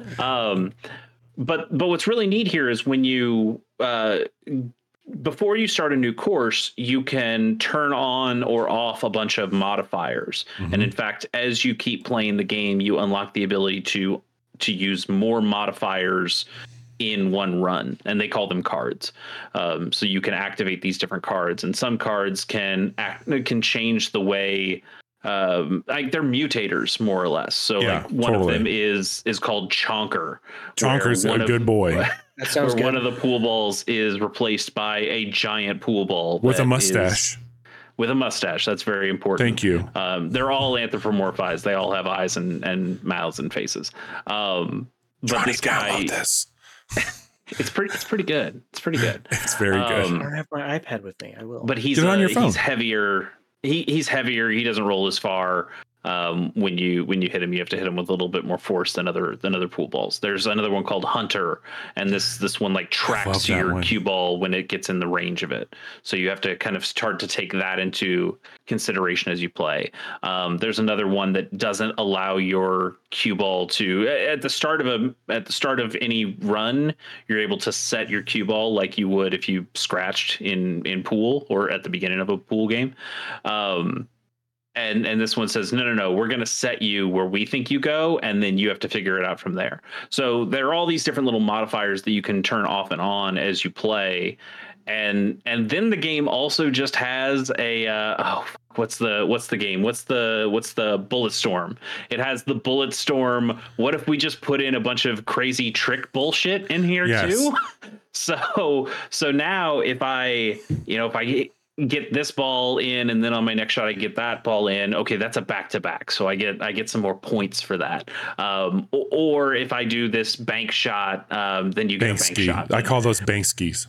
Speaker 3: But what's really neat here is when you before you start a new course, you can turn on or off a bunch of modifiers, and in fact, as you keep playing the game, you unlock the ability to use more modifiers in one run, and they call them cards. So you can activate these different cards, and some cards can change the way, like they're mutators more or less. So one of them is called Chonker.
Speaker 2: Chonker's a good boy.
Speaker 1: That sounds good.
Speaker 3: One of the pool balls is replaced by a giant pool ball
Speaker 2: with a mustache.
Speaker 3: With a mustache. That's very important.
Speaker 2: Thank you.
Speaker 3: They're all anthropomorphized. They all have eyes and mouths and faces. But this guy, it's pretty good. It's pretty good.
Speaker 2: It's very good.
Speaker 1: I don't have my iPad with me. I will.
Speaker 3: But he's on your phone. He's heavier. He's heavier. He doesn't roll as far. When you hit him, you have to hit him with a little bit more force than other pool balls. There's another one called Hunter, and this one like tracks your cue ball when it gets in the range of it. So you have to kind of start to take that into consideration as you play. There's another one that doesn't allow your cue ball to at the start of any run, you're able to set your cue ball like you would if you scratched in pool or at the beginning of a pool game. And this one says, no, we're going to set you where we think you go, and then you have to figure it out from there. So there are all these different little modifiers that you can turn off and on as you play. And then the game also just has a what's the game? What's the Bullet Storm? It has the Bullet Storm. What if we just put in a bunch of crazy trick bullshit in here too? So now if I get this ball in, and then on my next shot I get that ball in, okay, that's a back-to-back, so I get some more points for that. Or if I do this bank shot, then you get a bank shot.
Speaker 2: I call those bank skis.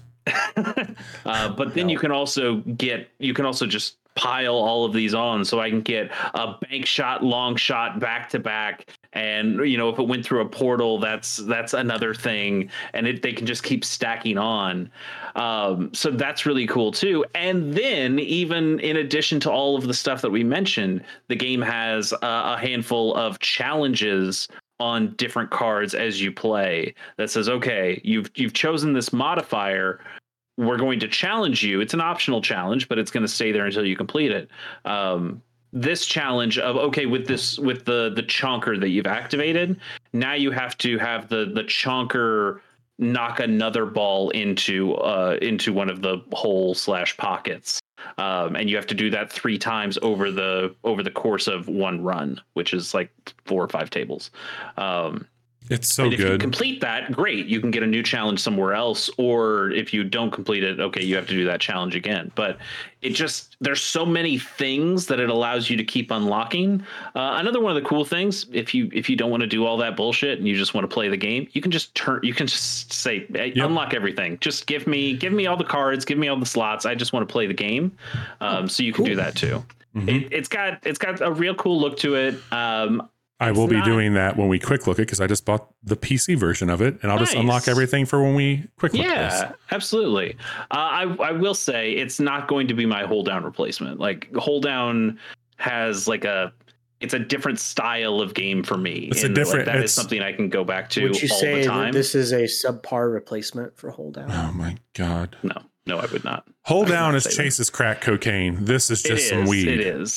Speaker 3: But then you can also just pile all of these on, so I can get a bank shot, long shot, back to back, and if it went through a portal, that's another thing, and they can just keep stacking on. So that's really cool too. And then even in addition to all of the stuff that we mentioned, the game has a handful of challenges on different cards as you play that says, okay, you've chosen this modifier. We're going to challenge you. It's an optional challenge, but it's going to stay there until you complete it. This challenge of, okay, with the chonker that you've activated, now you have to have the chonker knock another ball into one of the hole/pockets. And you have to do that 3 times over the course of one run, which is like 4 or 5 tables.
Speaker 2: It's so good.
Speaker 3: If you complete that, great. You can get a new challenge somewhere else. Or if you don't complete it, okay, you have to do that challenge again. But there's so many things that it allows you to keep unlocking. Another one of the cool things, if you don't want to do all that bullshit and you just want to play the game, you can just say, hey, unlock everything. Just give me all the cards, give me all the slots. I just want to play the game. So you can do that too. Mm-hmm. It's got a real cool look to it.
Speaker 2: I will be doing that when we quick look it, because I just bought the PC version of it, and I'll just unlock everything for when we quick look.
Speaker 3: Yeah, absolutely. I will say it's not going to be my hold down replacement. Like hold down has it's a different style of game for me.
Speaker 2: It's a different.
Speaker 3: That is something I can go back to.
Speaker 1: Would you
Speaker 3: all
Speaker 1: say
Speaker 3: the time.
Speaker 1: That this is a subpar replacement for hold down?
Speaker 2: Oh my God.
Speaker 3: No, I would not.
Speaker 2: Hold down is Chase's crack cocaine. This is just some weed.
Speaker 3: It is.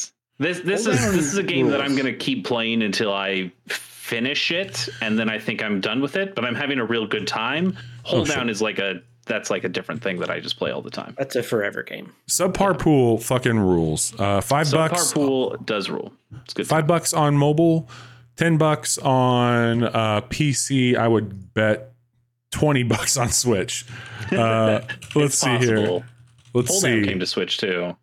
Speaker 3: This is a game that I'm going to keep playing until I finish it, and then I think I'm done with it. But I'm having a real good time. Hold Down is like a different thing that I just play all the time.
Speaker 1: That's a forever game.
Speaker 2: Subpar Pool fucking rules. $5.
Speaker 3: Subpar Pool does rule. It's good.
Speaker 2: $5 on mobile, $10 on PC. I would bet $20 on Switch. Let's see here. Let's
Speaker 3: Hold
Speaker 2: see.
Speaker 3: Down came to Switch too.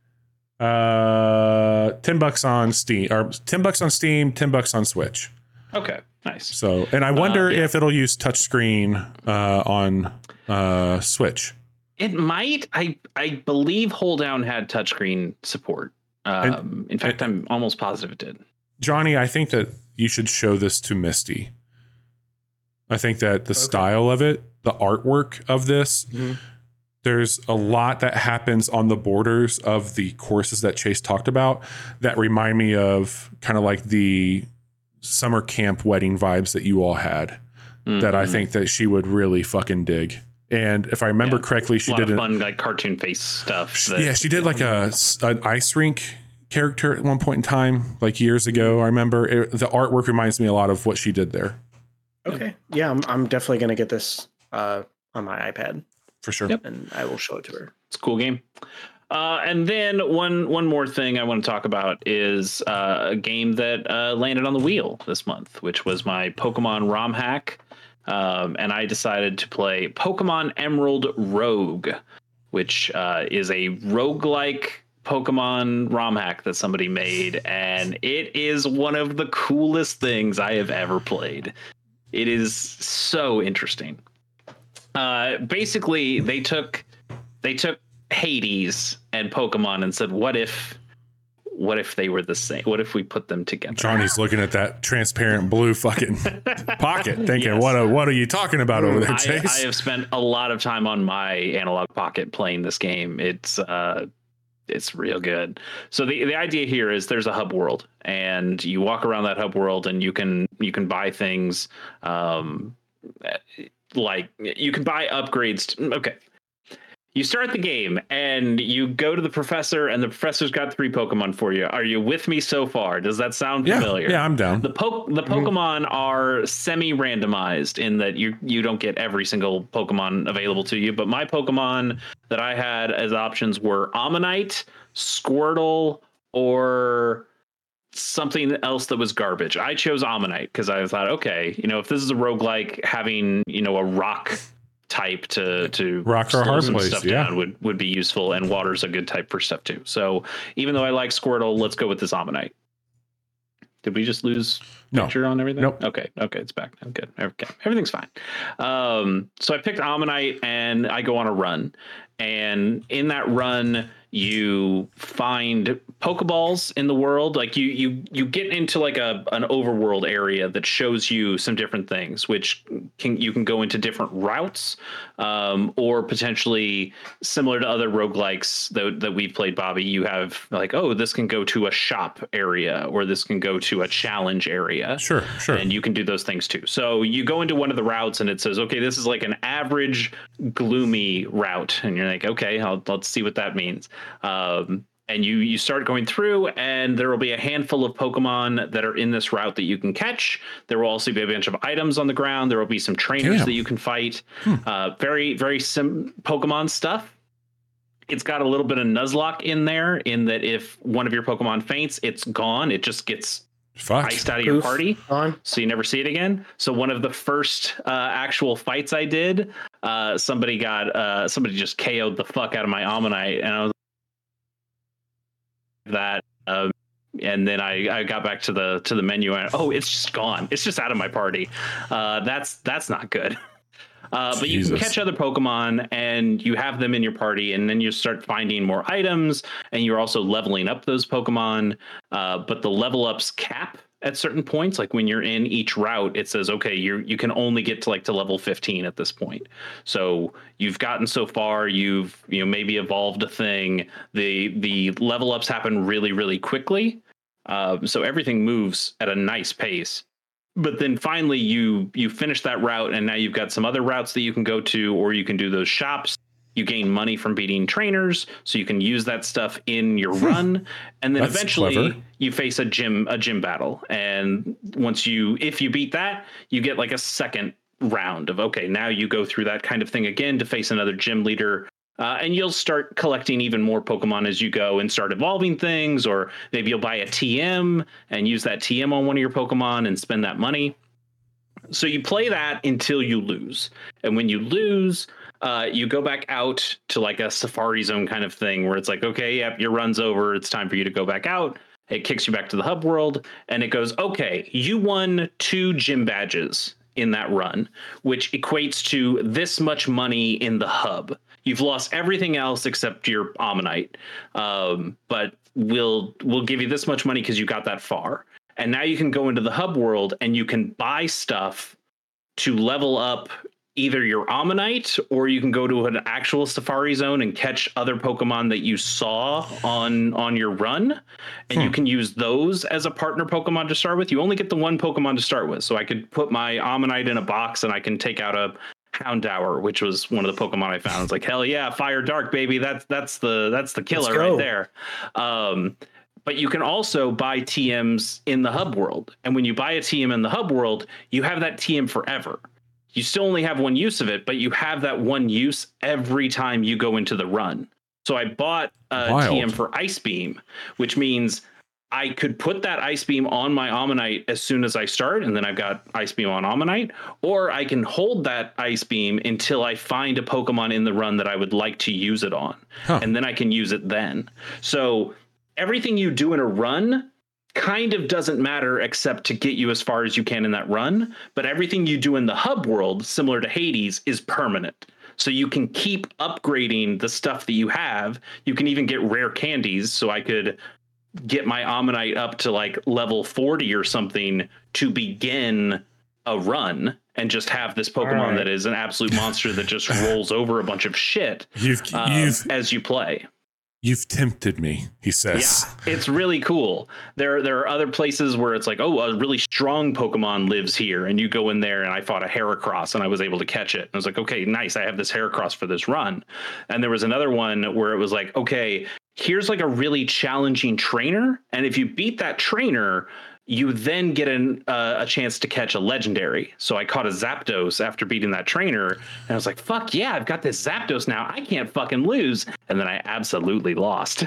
Speaker 2: $10 on Steam, or $10 on Steam, $10 on Switch.
Speaker 3: Okay, nice.
Speaker 2: So, and I wonder if it'll use touchscreen on Switch.
Speaker 3: It might. I believe Hold Down had touchscreen support. In fact, I'm almost positive it did.
Speaker 2: Johnny, I think that you should show this to Misty. I think that the style of it, the artwork of this, there's a lot that happens on the borders of the courses that Chase talked about that remind me of kind of like the summer camp wedding vibes that you all had, that I think that she would really fucking dig. And if I remember correctly, she did
Speaker 3: fun like cartoon face stuff.
Speaker 2: She did like an ice rink character at one point in time, like years ago. I remember the artwork reminds me a lot of what she did there.
Speaker 1: Okay. Yeah, I'm definitely going to get this on my iPad.
Speaker 2: For sure.
Speaker 3: Yep.
Speaker 1: And I will show it to her.
Speaker 3: It's a cool game. And then one more thing I want to talk about is a game that landed on the wheel this month, which was my Pokemon ROM hack. And I decided to play Pokemon Emerald Rogue, which is a roguelike Pokemon ROM hack that somebody made. And it is one of the coolest things I have ever played. It is so interesting. Basically, they took Hades and Pokemon and said, what if they were the same? What if we put them together?
Speaker 2: Johnny's looking at that transparent blue fucking pocket thinking, yes. What are you talking about over there, Chase?
Speaker 3: I have spent a lot of time on my analog pocket playing this game. It's real good. So the idea here is there's a hub world, and you walk around that hub world, and you can buy things, like you can buy upgrades. Okay. You start the game and you go to the professor, and the professor's got 3 Pokemon for you. Are you with me so far? Does that sound familiar?
Speaker 2: Yeah, I'm down.
Speaker 3: The Pokemon are semi-randomized in that you don't get every single Pokemon available to you. But my Pokemon that I had as options were Ammonite, Squirtle, or something else that was garbage. I chose Ammonite because I thought, okay, if this is a roguelike, having a rock type to
Speaker 2: rock or hard place
Speaker 3: stuff down would be useful, and water's a good type for stuff too. So even though I like Squirtle, let's go with this Ammonite. Did we just lose picture on everything?
Speaker 2: Nope.
Speaker 3: Okay, it's back now. Good. Okay, everything's fine. So I picked Ammonite and I go on a run, and in that run you find Pokeballs in the world. Like you get into like an overworld area that shows you some different things, which you can go into different routes, or potentially similar to other roguelikes that we've played, Bobby. You have like, this can go to a shop area, or this can go to a challenge area.
Speaker 2: Sure.
Speaker 3: And you can do those things too. So you go into one of the routes and it says, okay, this is like an average gloomy route. And you're like, okay, let's see what that means. And you start going through, and there will be a handful of Pokemon that are in this route that you can catch. There will also be a bunch of items on the ground. There will be some trainers that you can fight. Very, very Pokemon stuff. It's got a little bit of Nuzlocke in there, in that if one of your Pokemon faints, it's gone. It just gets iced out of your party, so you never see it again. So one of the first actual fights I did, somebody just KO'd the fuck out of my Ammonite, and I was that. And then I got back to the menu, and it's just gone. It's just out of my party. That's not good. But you can catch other Pokemon, and you have them in your party, and then you start finding more items, and you're also leveling up those Pokemon. But the level ups cap at certain points. Like when you're in each route, it says, okay, you can only get to level 15 at this point. So you've gotten so far, you've maybe evolved a thing. The level ups happen really, really quickly. So everything moves at a nice pace. But then finally you finish that route, and now you've got some other routes that you can go to, or you can do those shops You gain money from beating trainers, so you can use that stuff in your run. And then eventually
Speaker 2: clever.
Speaker 3: you face a gym battle. And if you beat that, you get like a second round of, okay, now you go through that kind of thing again to face another gym leader. And you'll start collecting even more Pokemon as you go and start evolving things, or maybe you'll buy a TM and use that TM on one of your Pokemon and spend that money. So you play that until you lose. And when you lose, you go back out to like a Safari Zone kind of thing where it's like, okay, yep, your run's over. It's time for you to go back out. It kicks you back to the hub world and it goes, okay, you won 2 gym badges in that run, which equates to this much money in the hub. You've lost everything else except your Ammonite, but we'll give you this much money because you got that far. And now you can go into the hub world and you can buy stuff to level up either your Ammonite, or you can go to an actual Safari Zone and catch other Pokemon that you saw on your run. And you can use those as a partner Pokemon to start with. You only get the one Pokemon to start with. So I could put my Ammonite in a box and I can take out a Houndour, which was one of the Pokemon I found. It's like, hell yeah, Fire Dark, baby. That's the killer right there. But you can also buy TMs in the hub world. And when you buy a TM in the hub world, you have that TM forever. You still only have one use of it, but you have that one use every time you go into the run. So I bought a TM for Ice Beam, which means I could put that Ice Beam on my Ammonite as soon as I start, and then I've got Ice Beam on Ammonite, or I can hold that Ice Beam until I find a Pokemon in the run that I would like to use it on, and then I can use it then. So everything you do in a run kind of doesn't matter except to get you as far as you can in that run, but everything you do in the hub world, similar to Hades, is permanent. So you can keep upgrading the stuff that you have. You can even get rare candies, so I could get my Ammonite up to like level 40 or something to begin a run and just have this Pokemon that is an absolute monster that just rolls over a bunch of shit as you play.
Speaker 2: You've tempted me, he says.
Speaker 3: Yeah, it's really cool. There are other places where it's like, oh, a really strong Pokemon lives here. And you go in there, and I fought a Heracross and I was able to catch it. And I was like, okay, nice. I have this Heracross for this run. And there was another one where it was like, okay, here's like a really challenging trainer. And if you beat that trainer, you then get a chance to catch a legendary. So I caught a Zapdos after beating that trainer. And I was like, fuck yeah, I've got this Zapdos now. I can't fucking lose. And then I absolutely lost.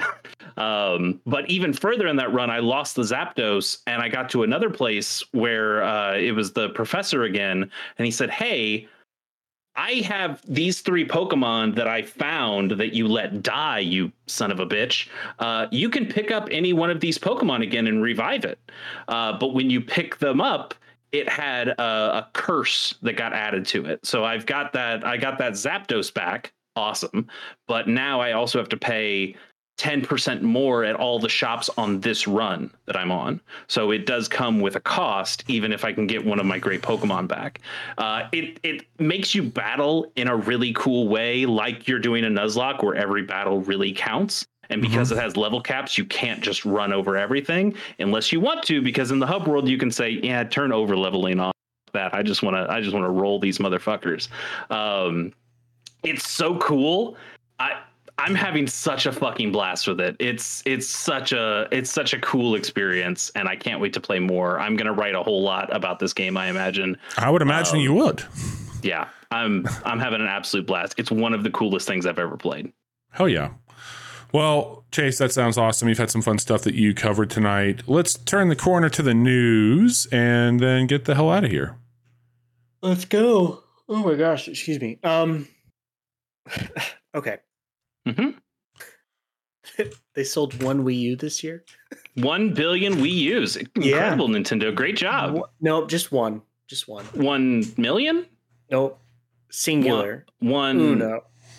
Speaker 3: But even further in that run, I lost the Zapdos. And I got to another place where it was the professor again. And he said, hey, I have these 3 Pokemon that I found that you let die, you son of a bitch. You can pick up any one of these Pokemon again and revive it. But when you pick them up, it had a curse that got added to it. So I got that Zapdos back. Awesome. But now I also have to pay 10% more at all the shops on this run that I'm on. So it does come with a cost, even if I can get one of my great Pokemon back. It makes you battle in a really cool way, like you're doing a Nuzlocke where every battle really counts. And because it has level caps, you can't just run over everything unless you want to, because in the hub world, you can say, yeah, turn over leveling off that. I just want to roll these motherfuckers. It's so cool. I'm having such a fucking blast with it. It's such a cool experience, and I can't wait to play more. I'm gonna write a whole lot about this game, I imagine.
Speaker 2: I would imagine you would.
Speaker 3: Yeah, I'm having an absolute blast. It's one of the coolest things I've ever played.
Speaker 2: Hell yeah. Well, Chase, that sounds awesome. You've had some fun stuff that you covered tonight. Let's turn the corner to the news and then get the hell out of here.
Speaker 1: Let's go. Oh my gosh, excuse me. Okay. They sold 1 Wii U this year.
Speaker 3: 1 billion Wii U's. Incredible, yeah. Nintendo. Great job.
Speaker 1: No, just one. Just one.
Speaker 3: 1 million?
Speaker 1: Nope. Singular.
Speaker 3: One.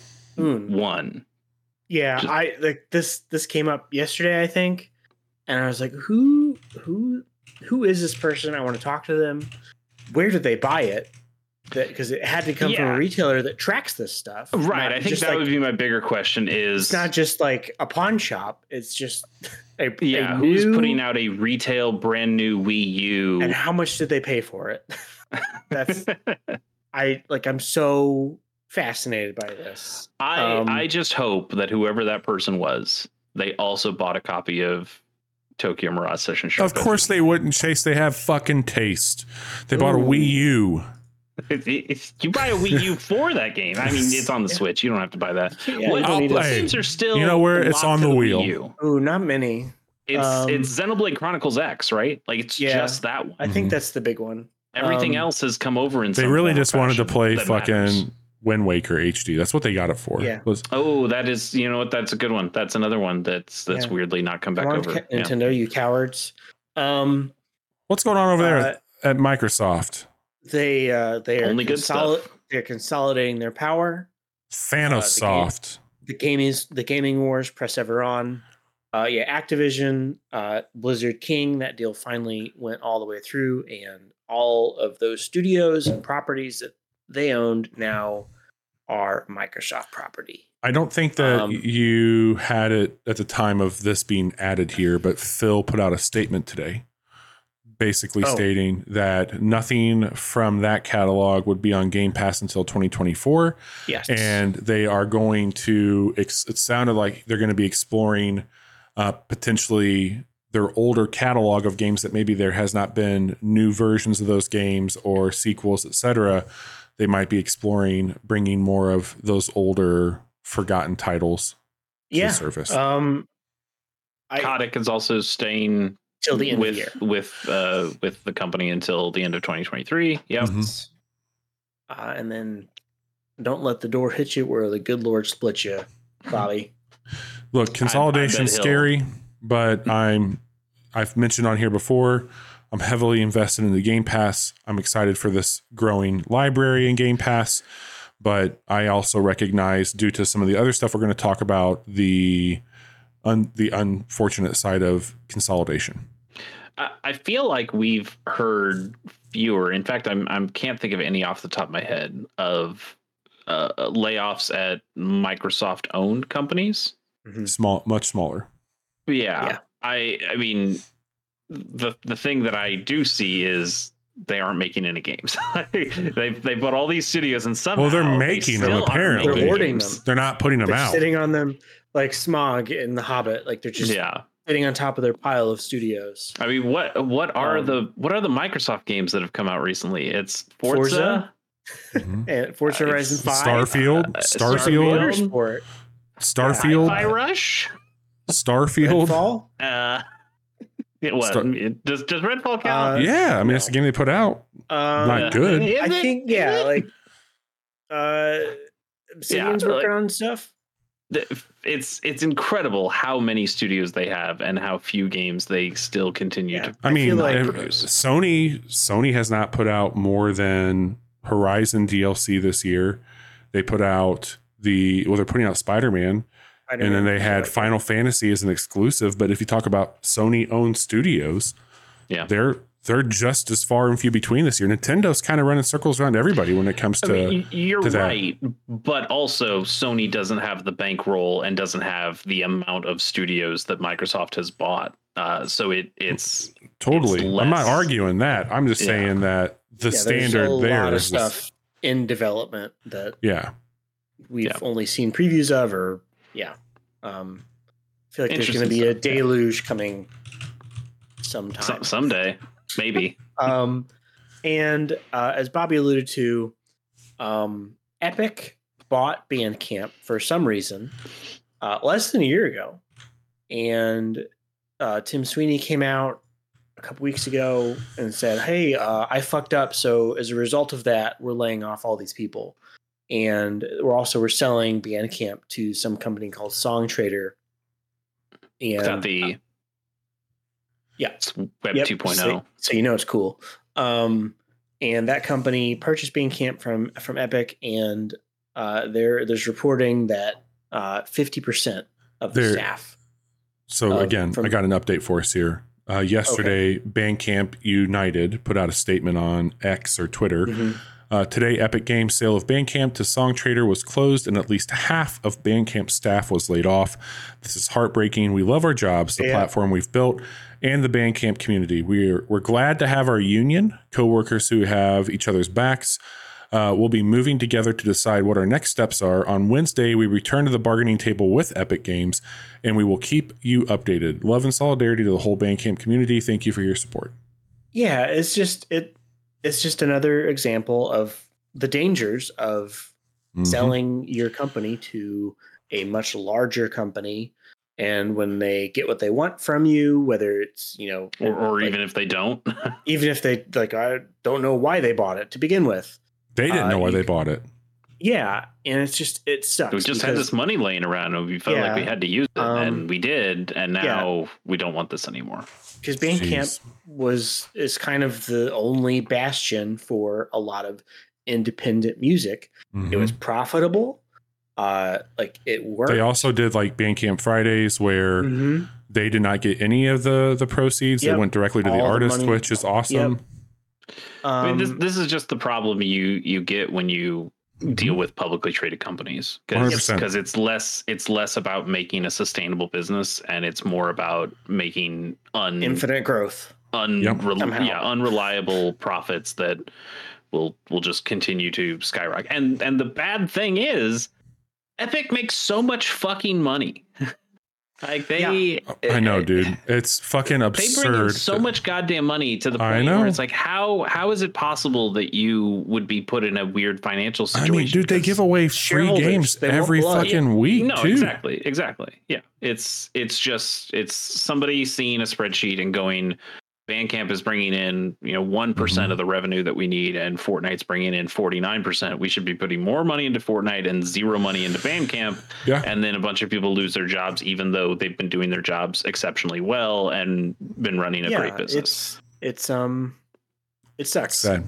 Speaker 1: Yeah, this came up yesterday, I think, and I was like, who is this person? I want to talk to them. Where did they buy it? Because it had to come from a retailer that tracks this stuff.
Speaker 3: Right. I think that would be my bigger question is...
Speaker 1: It's not just like a pawn shop. It's just
Speaker 3: who's putting out a retail brand new Wii U?
Speaker 1: And how much did they pay for it? I'm so fascinated by this.
Speaker 3: I just hope that whoever that person was, they also bought a copy of Tokyo Mirage Session Showcase.
Speaker 2: Of course they wouldn't, Chase. They have fucking taste. They bought a Wii U.
Speaker 3: If you buy a Wii U for that game, I mean, it's on the Switch. You don't have to buy that.
Speaker 1: Yeah,
Speaker 3: What games are still?
Speaker 2: You know where it's on the wheel.
Speaker 3: Wii U?
Speaker 1: Ooh, not many.
Speaker 3: It's Xenoblade Chronicles X, right? Like it's just that one.
Speaker 1: I think that's the big one.
Speaker 3: Everything else has come over in.
Speaker 2: They really just wanted to play fucking
Speaker 3: matters.
Speaker 2: Wind Waker HD. That's what they got it for.
Speaker 1: Yeah.
Speaker 3: Oh, that is. You know what? That's a good one. That's another one that's weirdly not come back over.
Speaker 1: Nintendo, you cowards.
Speaker 2: What's going on over there at Microsoft?
Speaker 1: They are
Speaker 3: only good stuff.
Speaker 1: They're consolidating their power.
Speaker 2: Thanosoft.
Speaker 1: The gaming wars press ever on. Activision, Blizzard King, that deal finally went all the way through, and all of those studios and properties that they owned now are Microsoft property.
Speaker 2: I don't think that you had it at the time of this being added here, but Phil put out a statement today basically stating that nothing from that catalog would be on Game Pass until 2024.
Speaker 1: Yes.
Speaker 2: And they are going to, it sounded like they're going to be exploring potentially their older catalog of games that maybe there has not been new versions of those games or sequels, etc. They might be exploring bringing more of those older forgotten titles to the surface.
Speaker 3: Kotick is also staying
Speaker 1: till the end of the year
Speaker 3: with the company until the end of 2023. Yep.
Speaker 2: Mm-hmm.
Speaker 1: And then don't let the door hit you where the good Lord split you, Bobby.
Speaker 2: Look, consolidation's scary, but I've mentioned on here before, I'm heavily invested in the Game Pass. I'm excited for this growing library in Game Pass, but I also recognize, due to some of the other stuff we're going to talk about, the unfortunate side of consolidation.
Speaker 3: I feel like we've heard fewer. In fact, I can't think of any off the top of my head of layoffs at Microsoft-owned companies.
Speaker 2: Mm-hmm. Much smaller.
Speaker 3: Yeah. I mean, the thing that I do see is they aren't making any games. they put all these studios and somehow
Speaker 2: they're making them. Apparently,
Speaker 1: they're hoarding them.
Speaker 2: They're not putting them out.
Speaker 1: Sitting on them like Smog in The Hobbit. Like they're just sitting on top of their pile of studios.
Speaker 3: I mean, what are the Microsoft games that have come out
Speaker 1: Mm-hmm.
Speaker 3: recently? It's Forza.
Speaker 1: And Forza Horizon 5,
Speaker 2: Starfield,
Speaker 1: Motorsport,
Speaker 2: Starfield,
Speaker 3: Hi-Fi Rush,
Speaker 2: Starfield.
Speaker 1: Redfall?
Speaker 3: It was. Does Redfall count?
Speaker 2: Yeah, I mean it's a game they put out. Not good.
Speaker 1: I think like Obsidian's working on stuff.
Speaker 3: It's incredible how many studios they have and how few games they still continue to.
Speaker 2: I mean,
Speaker 3: produce.
Speaker 2: Sony has not put out more than Horizon DLC this year. They put out they're putting out Spider-Man, and then they had Final Fantasy as an exclusive. But if you talk about Sony-owned studios, they're just as far and few between this year. Nintendo's kind of running circles around everybody when it comes to.
Speaker 3: You're
Speaker 2: to
Speaker 3: right, but also Sony doesn't have the bankroll and doesn't have the amount of studios that Microsoft has bought. So it's
Speaker 2: totally.
Speaker 3: It's
Speaker 2: I'm not arguing that. I'm just saying that the standard there is
Speaker 1: stuff in development that we've only seen previews of, or I feel like there's going to be a deluge coming sometime.
Speaker 3: Someday. Maybe.
Speaker 1: And as Bobby alluded to, Epic bought Bandcamp for some reason less than a year ago. And Tim Sweeney came out a couple weeks ago and said, hey, I fucked up. So as a result of that, we're laying off all these people. And we're selling Bandcamp to some company called Songtradr. And
Speaker 3: is that the Web 2.0.
Speaker 1: So you know it's cool. And that company purchased Bandcamp from Epic, and there's reporting that 50% of the staff.
Speaker 2: So again, I got an update for us here. Yesterday, Bandcamp United put out a statement on X or Twitter.
Speaker 1: Mm-hmm.
Speaker 2: Today, Epic Games' sale of Bandcamp to Songtradr was closed, and at least half of Bandcamp staff was laid off. This is heartbreaking. We love our jobs, the platform we've built, and the Bandcamp community. We're glad to have our union, coworkers who have each other's backs. We'll be moving together to decide what our next steps are. On Wednesday, we return to the bargaining table with Epic Games, and we will keep you updated. Love and solidarity to the whole Bandcamp community. Thank you for your support.
Speaker 1: Yeah, it's just another example of the dangers of selling your company to a much larger company. And when they get what they want from you, whether it's,
Speaker 3: or even if they don't,
Speaker 1: even if they I don't know why they bought it to begin with.
Speaker 2: They didn't know why they bought it.
Speaker 1: Yeah. And it sucks.
Speaker 3: We just had this money laying around and we felt like we had to use it, and we did. And now we don't want this anymore. Because
Speaker 1: Bandcamp is kind of the only bastion for a lot of independent music. It was profitable. It worked.
Speaker 2: They also did Bandcamp Fridays where they did not get any of the proceeds. They went directly to the artist, which is awesome.
Speaker 3: I mean, this is just the problem you get when you deal with publicly traded companies, because it's less about making a sustainable business and it's more about making
Speaker 1: infinite growth,
Speaker 3: unreliable profits that will just continue to skyrocket. And the bad thing is, Epic makes so much fucking money. I
Speaker 2: know, dude. It's fucking absurd.
Speaker 3: They bring in so much goddamn money to the point where it's how is it possible that you would be put in a weird financial situation?
Speaker 2: I mean, dude, they give away free games every fucking week.
Speaker 3: No,
Speaker 2: too.
Speaker 3: exactly. Yeah, it's somebody seeing a spreadsheet and going, Bandcamp is bringing in 1% of the revenue that we need, and Fortnite's bringing in 49%. We should be putting more money into Fortnite and zero money into Bandcamp.
Speaker 2: Yeah.
Speaker 3: And then a bunch of people lose their jobs, even though they've been doing their jobs exceptionally well and been running a great business.
Speaker 1: It sucks.
Speaker 2: Sad.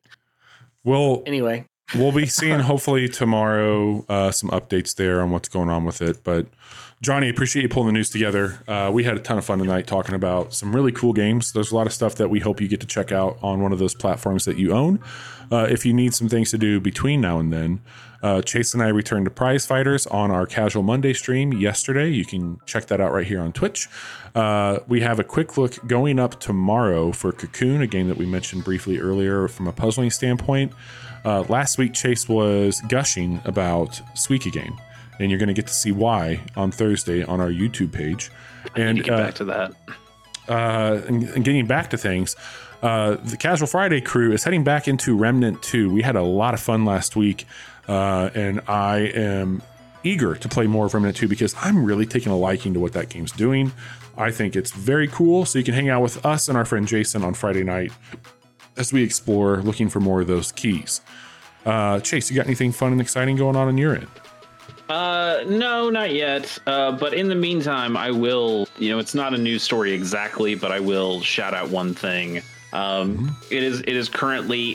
Speaker 1: Anyway,
Speaker 2: we'll be seeing hopefully tomorrow some updates there on what's going on with it. But Johnny, appreciate you pulling the news together. We had a ton of fun tonight talking about some really cool games. There's a lot of stuff that we hope you get to check out on one of those platforms that you own. If you need some things to do between now and then, Chase and I returned to Prize Fighters on our Casual Monday stream yesterday. You can check that out right here on Twitch. We have a quick look going up tomorrow for Cocoon, a game that we mentioned briefly earlier from a puzzling standpoint. Last week, Chase was gushing about Suika Game, and you're going to get to see why on Thursday on our YouTube page.
Speaker 3: And get back to that.
Speaker 2: And getting back to things, the Casual Friday crew is heading back into Remnant 2. We had a lot of fun last week, and I am eager to play more of Remnant 2 because I'm really taking a liking to what that game's doing. I think it's very cool. So you can hang out with us and our friend Jason on Friday night as we explore looking for more of those keys. Chase, you got anything fun and exciting going on your end?
Speaker 3: No, not yet. But in the meantime, I will, it's not a news story exactly, but I will shout out one thing. It is currently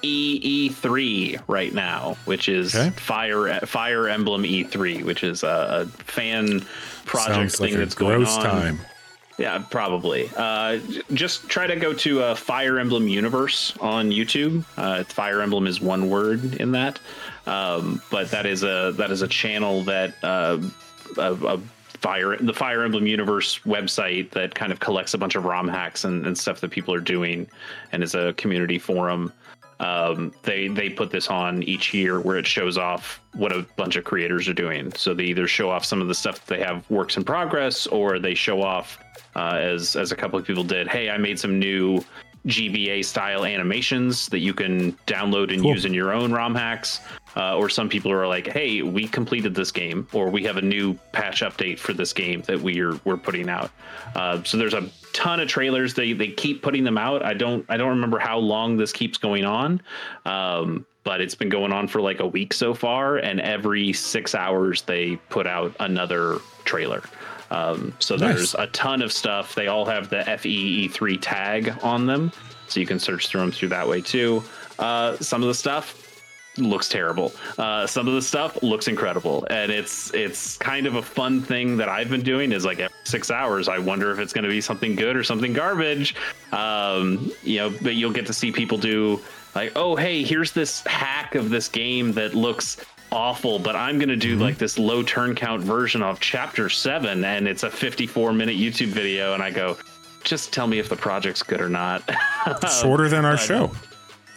Speaker 3: FEE3 right now, which is Fire Emblem E3, which is a fan project thing that's going on. Time. Yeah, probably. Just try to go to Fire Emblem Universe on YouTube. Fire Emblem is one word in that. But that is a channel that the Fire Emblem Universe website that kind of collects a bunch of ROM hacks and stuff that people are doing, and is a community forum. They put this on each year where it shows off what a bunch of creators are doing. So they either show off some of the stuff that they have works in progress, or they show off as a couple of people did. Hey, I made some new GBA style animations that you can download and use in your own ROM hacks. Or some people are like, hey, we completed this game, or we have a new patch update for this game that we're putting out. So there's a ton of trailers. They keep putting them out. I don't remember how long this keeps going on. But it's been going on for like a week so far, and every 6 hours they put out another trailer. So there's a ton of stuff. They all have the FEE3 tag on them, so you can search through them through that way too. Some of the stuff looks terrible. Some of the stuff looks incredible, and it's kind of a fun thing that I've been doing is like every 6 hours I wonder if it's going to be something good or something garbage. But you'll get to see people do like, oh hey, here's this hack of this game that looks awful, but I'm gonna do like this low turn count version of chapter 7, and it's a 54-minute YouTube video, and I go, just tell me if the project's good or not.
Speaker 2: Shorter than our show.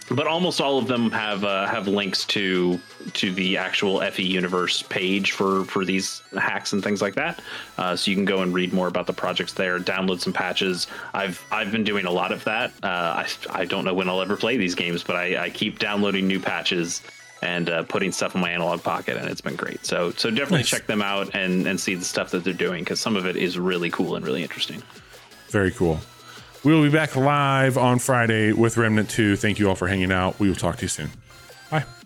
Speaker 3: But almost all of them have links to the actual FE Universe page for these hacks and things like that. So you can go and read more about the projects there, download some patches. I've been doing a lot of that. I don't know when I'll ever play these games, but I keep downloading new patches and putting stuff in my Analog Pocket, and it's been great. So definitely check them out and see the stuff that they're doing, because some of it is really cool and really interesting.
Speaker 2: Very cool. We will be back live on Friday with Remnant 2. Thank you all for hanging out. We will talk to you soon. Bye.